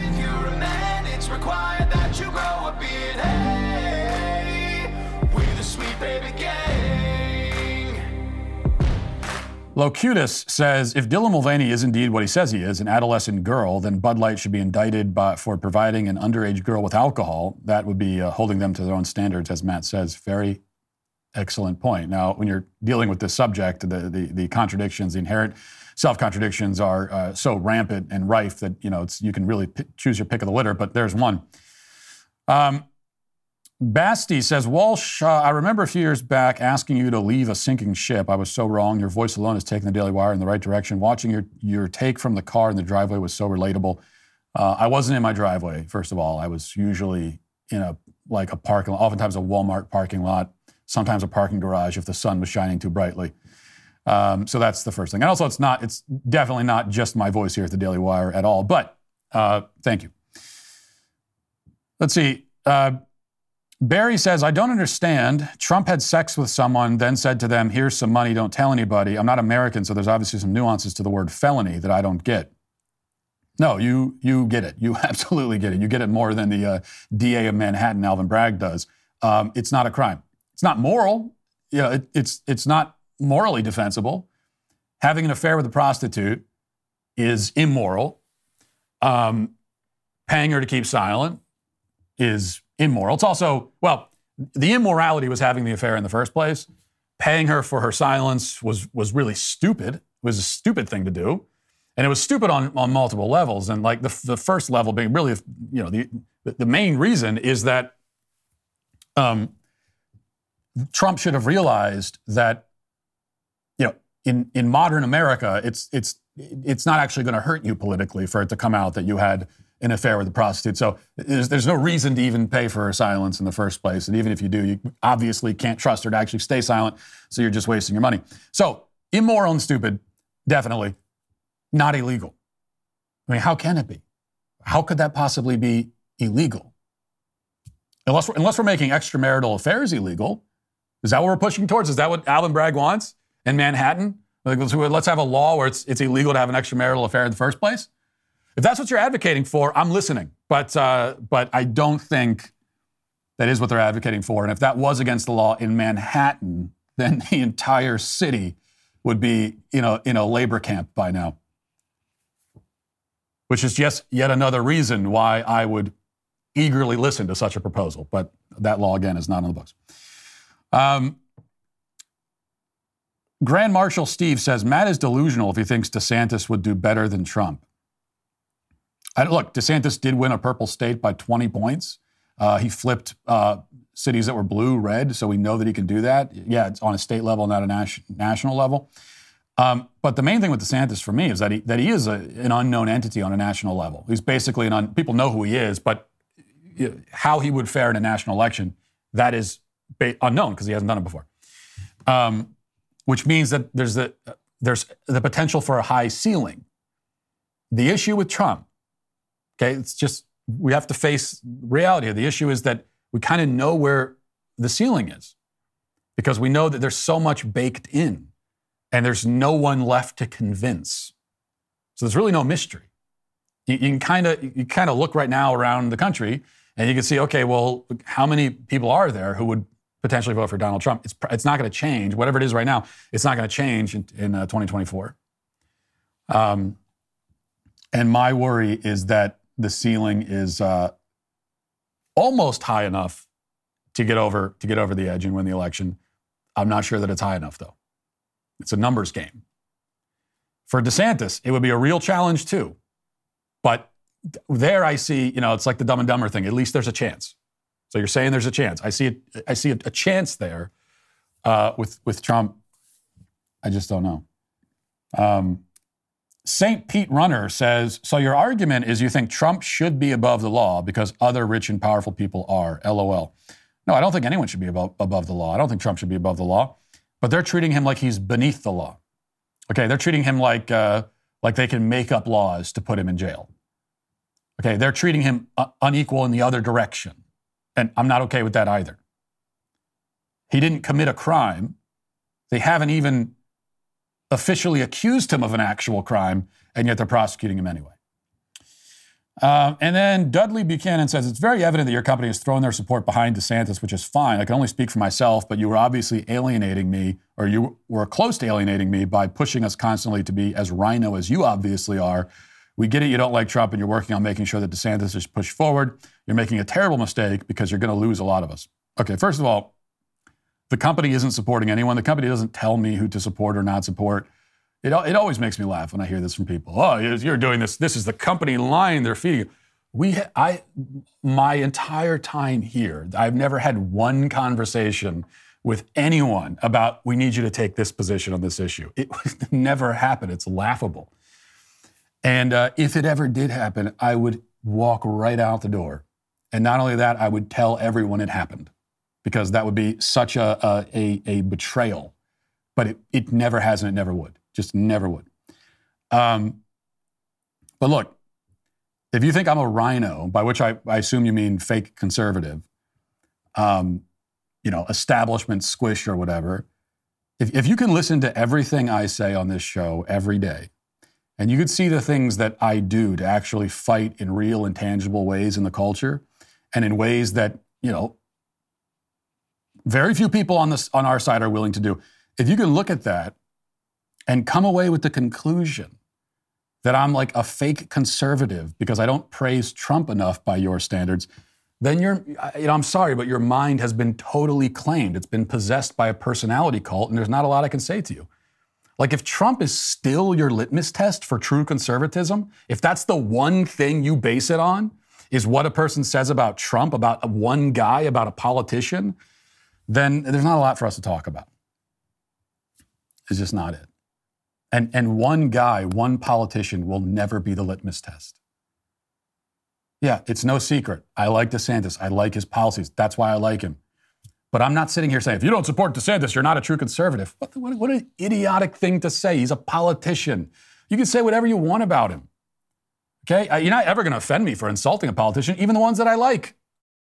Locutus says, if Dylan Mulvaney is indeed what he says he is, an adolescent girl, then Bud Light should be indicted for providing an underage girl with alcohol. That would be holding them to their own standards, as Matt says. Very excellent point. Now, when you're dealing with this subject, the contradictions, the inherent self-contradictions are so rampant and rife that, you can really choose your pick of the litter, but there's one. Basti says, Walsh, I remember a few years back asking you to leave a sinking ship. I was so wrong. Your voice alone has taken the Daily Wire in the right direction. Watching your take from the car in the driveway was so relatable. I wasn't in my driveway, first of all. I was usually in a parking lot, oftentimes a Walmart parking lot, sometimes a parking garage if the sun was shining too brightly. So that's the first thing. And also, it's definitely not just my voice here at the Daily Wire at all. But thank you. Let's see. Barry says, I don't understand. Trump had sex with someone, then said to them, here's some money, don't tell anybody. I'm not American, so there's obviously some nuances to the word felony that I don't get. No, you get it. You absolutely get it. You get it more than the DA of Manhattan, Alvin Bragg, does. It's not a crime. It's not moral. It's not morally defensible. Having an affair with a prostitute is immoral. Paying her to keep silent is immoral. It's also, the immorality was having the affair in the first place. Paying her for her silence was really stupid. It was a stupid thing to do. And it was stupid on multiple levels. And the first level being really, the main reason is that Trump should have realized that, in modern America, it's not actually going to hurt you politically for it to come out that you had an affair with a prostitute. So there's no reason to even pay for her silence in the first place. And even if you do, you obviously can't trust her to actually stay silent. So you're just wasting your money. So immoral and stupid, definitely. Not illegal. I mean, how can it be? How could that possibly be illegal? Unless we're making extramarital affairs illegal. Is that what we're pushing towards? Is that what Alvin Bragg wants in Manhattan? Let's have a law where it's illegal to have an extramarital affair in the first place? If that's what you're advocating for, I'm listening. But I don't think that is what they're advocating for. And if that was against the law in Manhattan, then the entire city would be, in a labor camp by now. Which is just yet another reason why I would eagerly listen to such a proposal. But that law, again, is not on the books. Grand Marshal Steve says, Matt is delusional if he thinks DeSantis would do better than Trump. Look, DeSantis did win a purple state by 20 points. He flipped cities that were blue, red, so we know that he can do that. Yeah, it's on a state level, not a national level. But the main thing with DeSantis for me is that he is an unknown entity on a national level. He's basically people know who he is, but how he would fare in a national election, that is unknown because he hasn't done it before. Which means that there's the potential for a high ceiling. The issue with Trump, okay, it's just, we have to face reality here. The issue is that we kind of know where the ceiling is because we know that there's so much baked in and there's no one left to convince. So there's really no mystery. You kind of look right now around the country and you can see, okay, well, how many people are there who would potentially vote for Donald Trump? It's not going to change. Whatever it is right now, it's not going to change in 2024. And my worry is that the ceiling is almost high enough to get over the edge and win the election. I'm not sure that it's high enough, though. It's a numbers game. For DeSantis, it would be a real challenge, too. But there I see, it's like the Dumb and Dumber thing. At least there's a chance. So you're saying there's a chance. I see a chance there with Trump. I just don't know. St. Pete Runner says, so your argument is you think Trump should be above the law because other rich and powerful people are, LOL. No, I don't think anyone should be above the law. I don't think Trump should be above the law. But they're treating him like he's beneath the law. Okay, they're treating him like they can make up laws to put him in jail. Okay, they're treating him unequal in the other direction. And I'm not okay with that either. He didn't commit a crime. They haven't even officially accused him of an actual crime, and yet they're prosecuting him anyway. And then Dudley Buchanan says, it's very evident that your company has thrown their support behind DeSantis, which is fine. I can only speak for myself, but you were obviously alienating me, or you were close to alienating me by pushing us constantly to be as rhino as you obviously are. We get it, you don't like Trump, and you're working on making sure that DeSantis is pushed forward. You're making a terrible mistake because you're going to lose a lot of us. Okay, first of all, the company isn't supporting anyone. The company doesn't tell me who to support or not support. It always makes me laugh when I hear this from people. Oh, you're doing this. This is the company line they're feeding you. My entire time here, I've never had one conversation with anyone about we need you to take this position on this issue. It never happened. It's laughable. And if it ever did happen, I would walk right out the door. And not only that, I would tell everyone it happened because that would be such a betrayal. But it never has and it never would. Just never would. But look, if you think I'm a rhino, by which I assume you mean fake conservative, establishment squish or whatever, if you can listen to everything I say on this show every day, and you could see the things that I do to actually fight in real and tangible ways in the culture, and in ways that, very few people on our side are willing to do. If you can look at that and come away with the conclusion that I'm like a fake conservative because I don't praise Trump enough by your standards, then I'm sorry, but your mind has been totally claimed. It's been possessed by a personality cult, and there's not a lot I can say to you. Like, if Trump is still your litmus test for true conservatism, if that's the one thing you base it on, is what a person says about Trump, about one guy, about a politician, then there's not a lot for us to talk about. It's just not it. And one guy, one politician will never be the litmus test. Yeah, it's no secret. I like DeSantis. I like his policies. That's why I like him. But I'm not sitting here saying, if you don't support DeSantis, you're not a true conservative. What an idiotic thing to say. He's a politician. You can say whatever you want about him. Okay? You're not ever going to offend me for insulting a politician, even the ones that I like.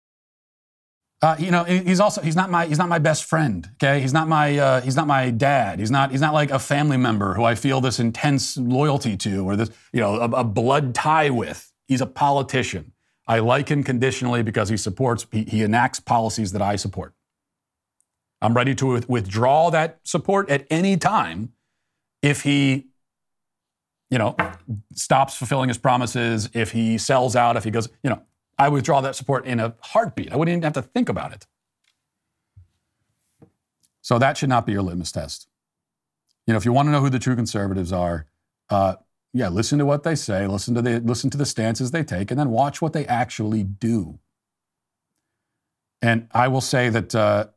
He's not my best friend. Okay, he's not my dad. He's not like a family member who I feel this intense loyalty to or this a blood tie with. He's a politician. I like him conditionally because he enacts policies that I support. I'm ready to withdraw that support at any time if he, stops fulfilling his promises, if he sells out, if he goes, I withdraw that support in a heartbeat. I wouldn't even have to think about it. So that should not be your litmus test. If you want to know who the true conservatives are, listen to what they say, listen to the stances they take, and then watch what they actually do. And I will say that,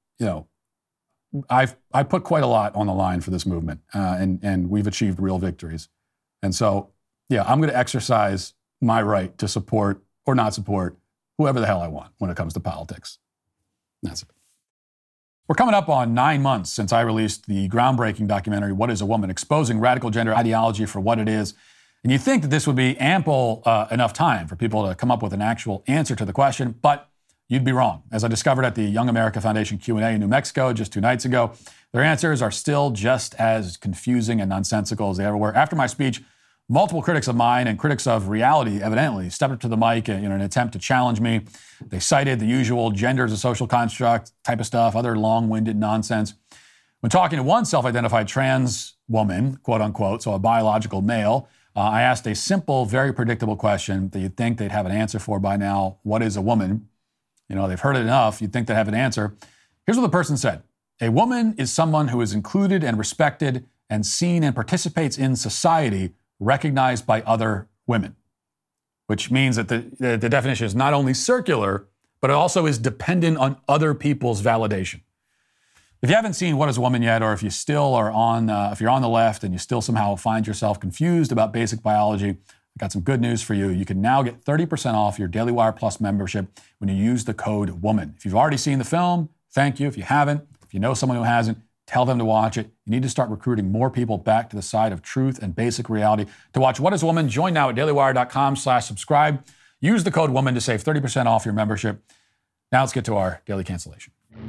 I put quite a lot on the line for this movement, and we've achieved real victories. And so, I'm going to exercise my right to support or not support whoever the hell I want when it comes to politics. That's it. We're coming up on 9 months since I released the groundbreaking documentary, What is a Woman? Exposing radical gender ideology for what it is. And you think that this would be ample enough time for people to come up with an actual answer to the question, but you'd be wrong. As I discovered at the Young America Foundation Q&A in New Mexico just 2 nights ago, their answers are still just as confusing and nonsensical as they ever were. After my speech, multiple critics of mine and critics of reality evidently stepped up to the mic in an attempt to challenge me. They cited the usual gender as a social construct type of stuff, other long-winded nonsense. When talking to one self-identified trans woman, quote unquote, so a biological male, I asked a simple, very predictable question that you'd think they'd have an answer for by now. What is a woman? You know, they've heard it enough. You'd think they'd have an answer. Here's what the person said. A woman is someone who is included and respected and seen and participates in society, recognized by other women, which means that the definition is not only circular, but it also is dependent on other people's validation. If you haven't seen What is a Woman yet, or if you still are on, if you're on the left and you still somehow find yourself confused about basic biology, I've got some good news for you. You can now get 30% off your Daily Wire Plus membership when you use the code WOMAN. If you've already seen the film, thank you. If you haven't, if you know someone who hasn't, tell them to watch it. You need to start recruiting more people back to the side of truth and basic reality. To watch What is a Woman, join now at dailywire.com/subscribe. Use the code WOMAN to save 30% off your membership. Now let's get to our daily cancellation.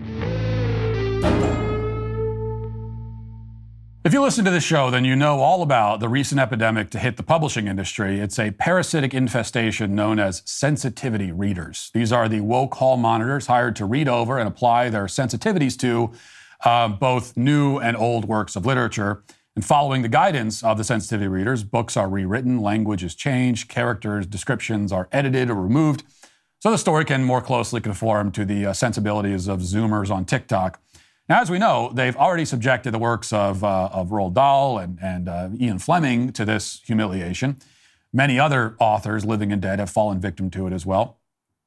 If you listen to this show, then you know all about the recent epidemic to hit the publishing industry. It's a parasitic infestation known as sensitivity readers. These are the woke hall monitors hired to read over and apply their sensitivities to both new and old works of literature. And following the guidance of the sensitivity readers, books are rewritten, language is changed, characters, descriptions are edited or removed, so the story can more closely conform to the sensibilities of Zoomers on TikTok. Now, as we know, they've already subjected the works of Roald Dahl and Ian Fleming to this humiliation. Many other authors, living and dead, have fallen victim to it as well.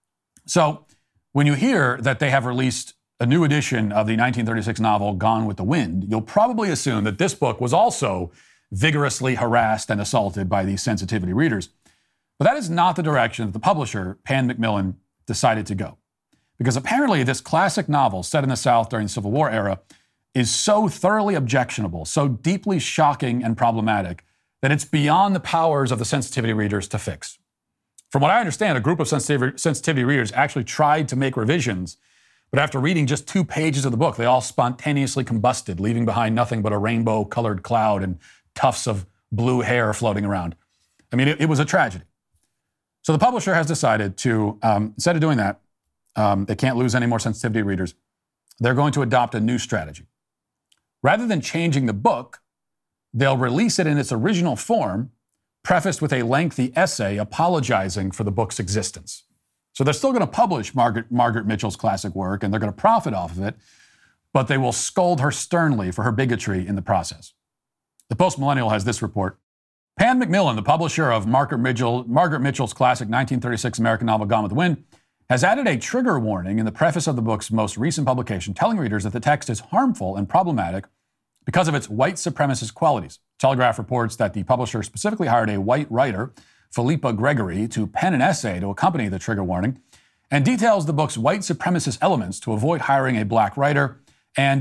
So when you hear that they have released a new edition of the 1936 novel Gone with the Wind, you'll probably assume that this book was also vigorously harassed and assaulted by these sensitivity readers. But that is not the direction that the publisher, Pan Macmillan, decided to go. Because apparently this classic novel set in the South during the Civil War era is so thoroughly objectionable, so deeply shocking and problematic, that it's beyond the powers of the sensitivity readers to fix. From what I understand, a group of sensitivity readers actually tried to make revisions, but after reading just 2 pages of the book, they all spontaneously combusted, leaving behind nothing but a rainbow-colored cloud and tufts of blue hair floating around. I mean, it was a tragedy. So the publisher has decided to, instead of doing that, they can't lose any more sensitivity readers, they're going to adopt a new strategy. Rather than changing the book, they'll release it in its original form, prefaced with a lengthy essay apologizing for the book's existence. So they're still going to publish Margaret Mitchell's classic work, and they're going to profit off of it, but they will scold her sternly for her bigotry in the process. The Post-Millennial has this report. Pan Macmillan, the publisher of Margaret Mitchell's classic 1936 American novel Gone with the Wind, has added a trigger warning in the preface of the book's most recent publication, telling readers that the text is harmful and problematic because of its white supremacist qualities. Telegraph reports that the publisher specifically hired a white writer, Philippa Gregory, to pen an essay to accompany the trigger warning, and details the book's white supremacist elements to avoid hiring a black writer and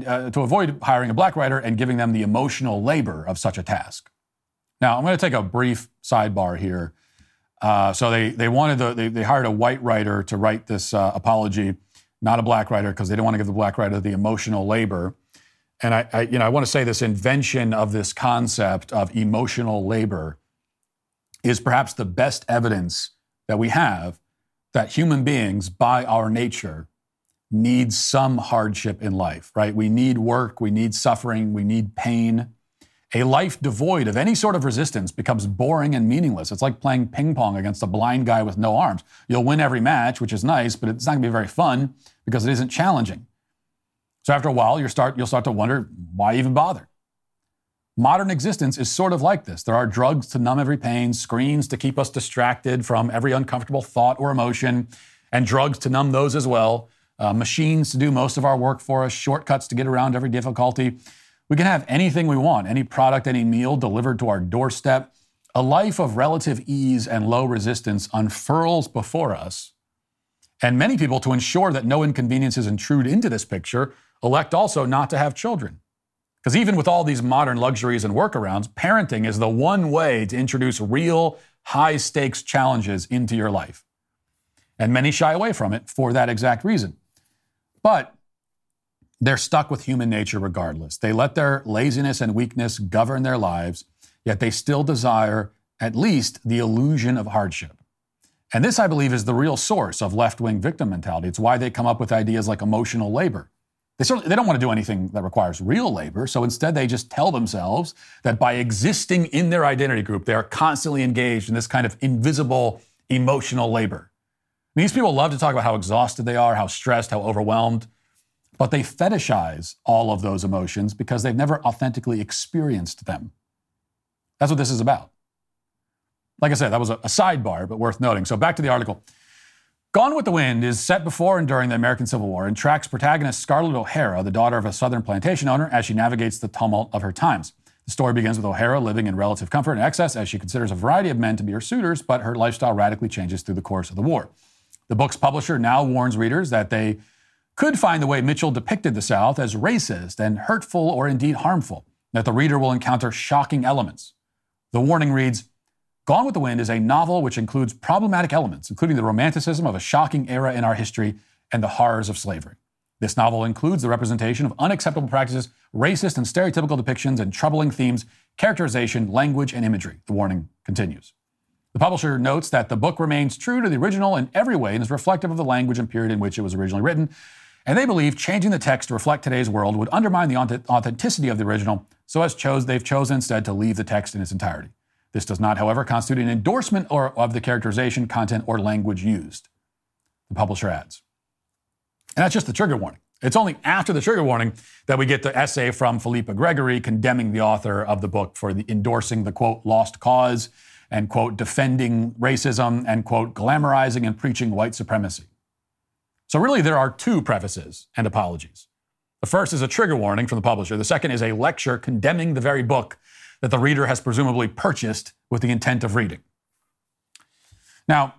giving them the emotional labor of such a task. Now, I'm going to take a brief sidebar here. So they hired a white writer to write this apology, not a black writer, because they didn't want to give the black writer the emotional labor. And I want to say this invention of this concept of emotional labor is perhaps the best evidence that we have that human beings, by our nature, need some hardship in life, right? We need work, we need suffering, we need pain. A life devoid of any sort of resistance becomes boring and meaningless. It's like playing ping pong against a blind guy with no arms. You'll win every match, which is nice, but it's not going to be very fun because it isn't challenging. So after a while, you'll start to wonder, why even bother? Modern existence is sort of like this. There are drugs to numb every pain, screens to keep us distracted from every uncomfortable thought or emotion, and drugs to numb those as well, machines to do most of our work for us, shortcuts to get around every difficulty. We can have anything we want, any product, any meal delivered to our doorstep. A life of relative ease and low resistance unfurls before us. And many people, to ensure that no inconveniences intrude into this picture, elect also not to have children. Because even with all these modern luxuries and workarounds, parenting is the one way to introduce real, high-stakes challenges into your life. And many shy away from it for that exact reason. But they're stuck with human nature regardless. They let their laziness and weakness govern their lives, yet they still desire at least the illusion of hardship. And this, I believe, is the real source of left-wing victim mentality. It's why they come up with ideas like emotional labor. They don't want to do anything that requires real labor, so instead they just tell themselves that by existing in their identity group, they are constantly engaged in this kind of invisible emotional labor. These people love to talk about how exhausted they are, how stressed, how overwhelmed, but they fetishize all of those emotions because they've never authentically experienced them. That's what this is about. Like I said, that was a sidebar, but worth noting. So back to the article. Gone with the Wind is set before and during the American Civil War and tracks protagonist Scarlett O'Hara, the daughter of a Southern plantation owner, as she navigates the tumult of her times. The story begins with O'Hara living in relative comfort and excess as she considers a variety of men to be her suitors, but her lifestyle radically changes through the course of the war. The book's publisher now warns readers that they could find the way Mitchell depicted the South as racist and hurtful or indeed harmful, that the reader will encounter shocking elements. The warning reads, Gone with the Wind is a novel which includes problematic elements, including the romanticism of a shocking era in our history and the horrors of slavery. This novel includes the representation of unacceptable practices, racist and stereotypical depictions, and troubling themes, characterization, language, and imagery. The warning continues. The publisher notes that the book remains true to the original in every way and is reflective of the language and period in which it was originally written, and they believe changing the text to reflect today's world would undermine the authenticity of the original, so they've chosen instead to leave the text in its entirety. This does not, however, constitute an endorsement of the characterization, content, or language used, the publisher adds. And that's just the trigger warning. It's only after the trigger warning that we get the essay from Philippa Gregory condemning the author of the book for endorsing the, quote, lost cause and, quote, defending racism and, quote, glamorizing and preaching white supremacy. So really, there are two prefaces and apologies. The first is a trigger warning from the publisher. The second is a lecture condemning the very book that the reader has presumably purchased with the intent of reading. Now,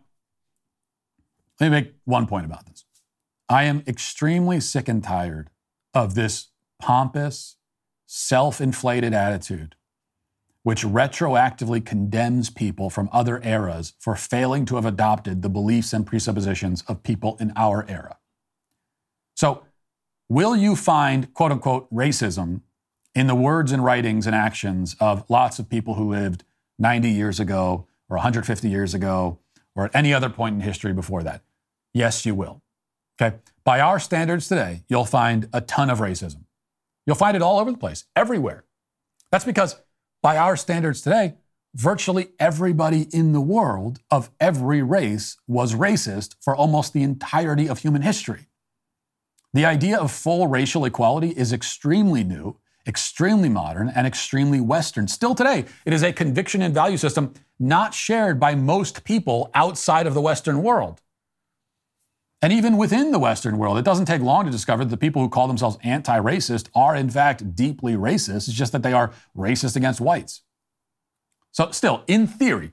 let me make one point about this. I am extremely sick and tired of this pompous, self-inflated attitude which retroactively condemns people from other eras for failing to have adopted the beliefs and presuppositions of people in our era. So, will you find, quote unquote, racism in the words and writings and actions of lots of people who lived 90 years ago or 150 years ago or at any other point in history before that? Yes, you will. Okay? By our standards today, you'll find a ton of racism. You'll find it all over the place, everywhere. That's because by our standards today, virtually everybody in the world of every race was racist for almost the entirety of human history. The idea of full racial equality is extremely new, extremely modern, and extremely Western. Still today, it is a conviction and value system not shared by most people outside of the Western world. And even within the Western world, it doesn't take long to discover that the people who call themselves anti-racist are in fact deeply racist. It's just that they are racist against whites. So still, in theory,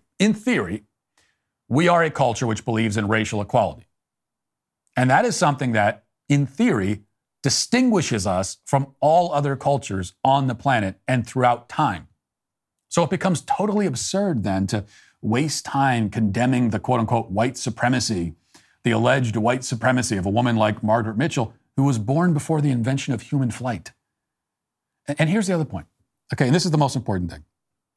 we are a culture which believes in racial equality. And that is something that, in theory, distinguishes us from all other cultures on the planet and throughout time. So it becomes totally absurd then to waste time condemning the quote-unquote white supremacy, the alleged white supremacy of a woman like Margaret Mitchell, who was born before the invention of human flight. And here's the other point. Okay, and this is the most important thing.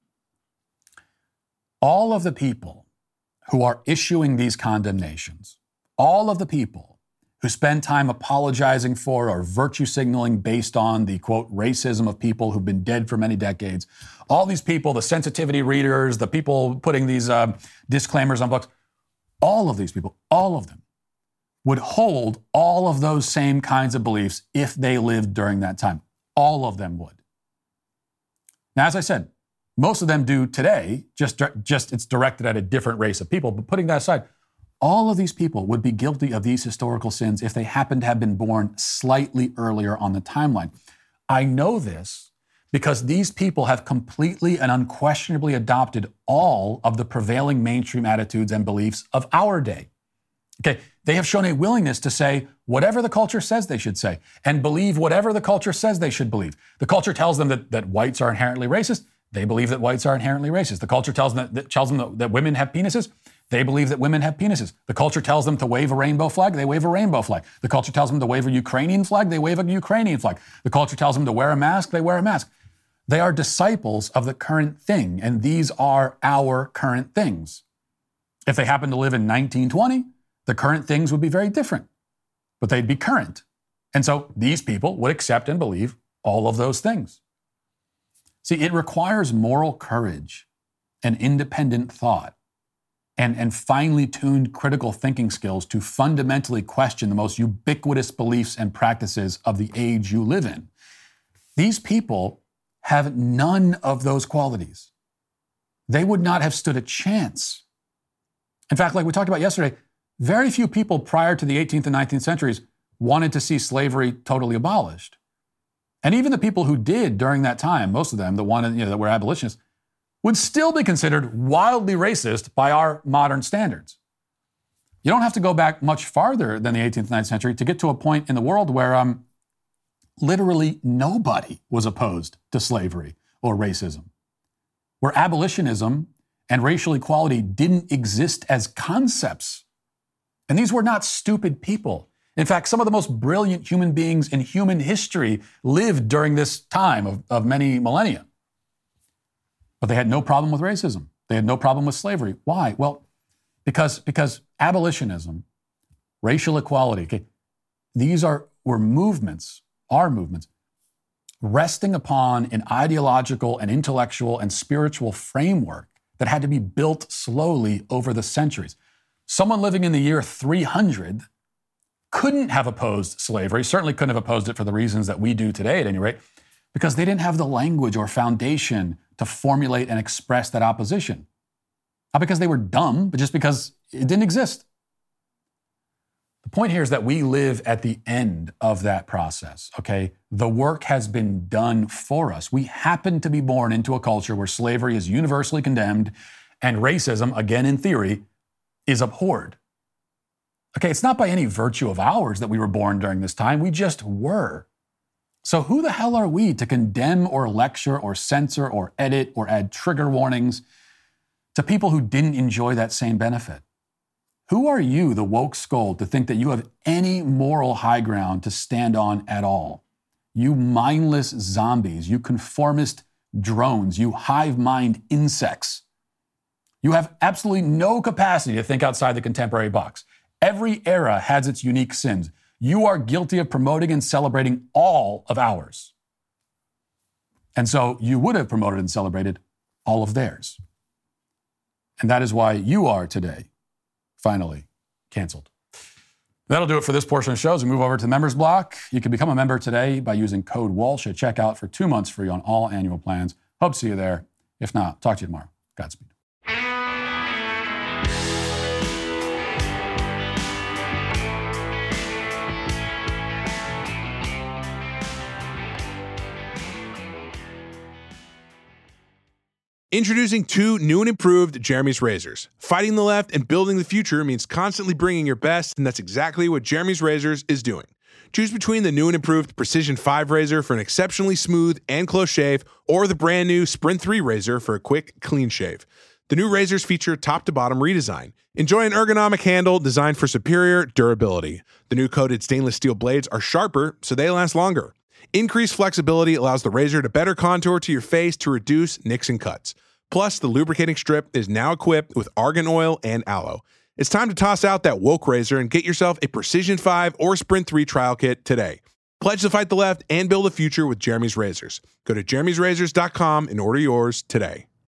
All of the people who are issuing these condemnations, all of the people who spend time apologizing for or virtue signaling based on the, quote, racism of people who've been dead for many decades, all these people, the sensitivity readers, the people putting these disclaimers on books, all of these people, all of them, would hold all of those same kinds of beliefs if they lived during that time. All of them would. Now, as I said, most of them do today, just it's directed at a different race of people. But putting that aside, all of these people would be guilty of these historical sins if they happened to have been born slightly earlier on the timeline. I know this because these people have completely and unquestionably adopted all of the prevailing mainstream attitudes and beliefs of our day. Okay, they have shown a willingness to say whatever the culture says they should say and believe whatever the culture says they should believe. The culture tells them that whites are inherently racist. They believe that whites are inherently racist. The culture tells them that women have penises. They believe that women have penises. The culture tells them to wave a rainbow flag. They wave a rainbow flag. The culture tells them to wave a Ukrainian flag. They wave a Ukrainian flag. The culture tells them to wear a mask. They wear a mask. They are disciples of the current thing, and these are our current things. If they happened to live in 1920, the current things would be very different, but they'd be current. And so these people would accept and believe all of those things. See, it requires moral courage and independent thought and finely tuned critical thinking skills to fundamentally question the most ubiquitous beliefs and practices of the age you live in. These people have none of those qualities. They would not have stood a chance. In fact, like we talked about yesterday, very few people prior to the 18th and 19th centuries wanted to see slavery totally abolished. And even the people who did during that time, most of them, the one that were abolitionists, would still be considered wildly racist by our modern standards. You don't have to go back much farther than the 18th and 19th century to get to a point in the world where literally nobody was opposed to slavery or racism, where abolitionism and racial equality didn't exist as concepts. And these were not stupid people. In fact, some of the most brilliant human beings in human history lived during this time of many millennia. But they had no problem with racism. They had no problem with slavery. Why? Well, because abolitionism, racial equality, these were movements, are movements, resting upon an ideological and intellectual and spiritual framework that had to be built slowly over the centuries. Someone living in the year 300 couldn't have opposed slavery, certainly couldn't have opposed it for the reasons that we do today at any rate, because they didn't have the language or foundation to formulate and express that opposition. Not because they were dumb, but just because it didn't exist. The point here is that we live at the end of that process, okay? The work has been done for us. We happen to be born into a culture where slavery is universally condemned and racism, again in theory, is abhorred. Okay, it's not by any virtue of ours that we were born during this time. We just were. So who the hell are we to condemn or lecture or censor or edit or add trigger warnings to people who didn't enjoy that same benefit? Who are you, the woke scold, to think that you have any moral high ground to stand on at all? You mindless zombies, you conformist drones, you hive mind insects. You have absolutely no capacity to think outside the contemporary box. Every era has its unique sins. You are guilty of promoting and celebrating all of ours. And so you would have promoted and celebrated all of theirs. And that is why you are today finally canceled. That'll do it for this portion of the show. As we move over to the members block, you can become a member today by using code Walsh at checkout for 2 months free on all annual plans. Hope to see you there. If not, talk to you tomorrow. Godspeed. Introducing 2 new and improved Jeremy's razors. Fighting the left and building the future means constantly bringing your best, and that's exactly what Jeremy's Razors is doing. Choose between the new and improved Precision 5 razor for an exceptionally smooth and close shave, or the brand new Sprint 3 razor for a quick, clean shave. The new razors feature top-to-bottom redesign. Enjoy an ergonomic handle designed for superior durability. The new coated stainless steel blades are sharper, so they last longer. Increased flexibility allows the razor to better contour to your face to reduce nicks and cuts. Plus, the lubricating strip is now equipped with argan oil and aloe. It's time to toss out that woke razor and get yourself a Precision 5 or Sprint 3 trial kit today. Pledge to fight the left and build a future with Jeremy's Razors. Go to jeremy'srazors.com and order yours today.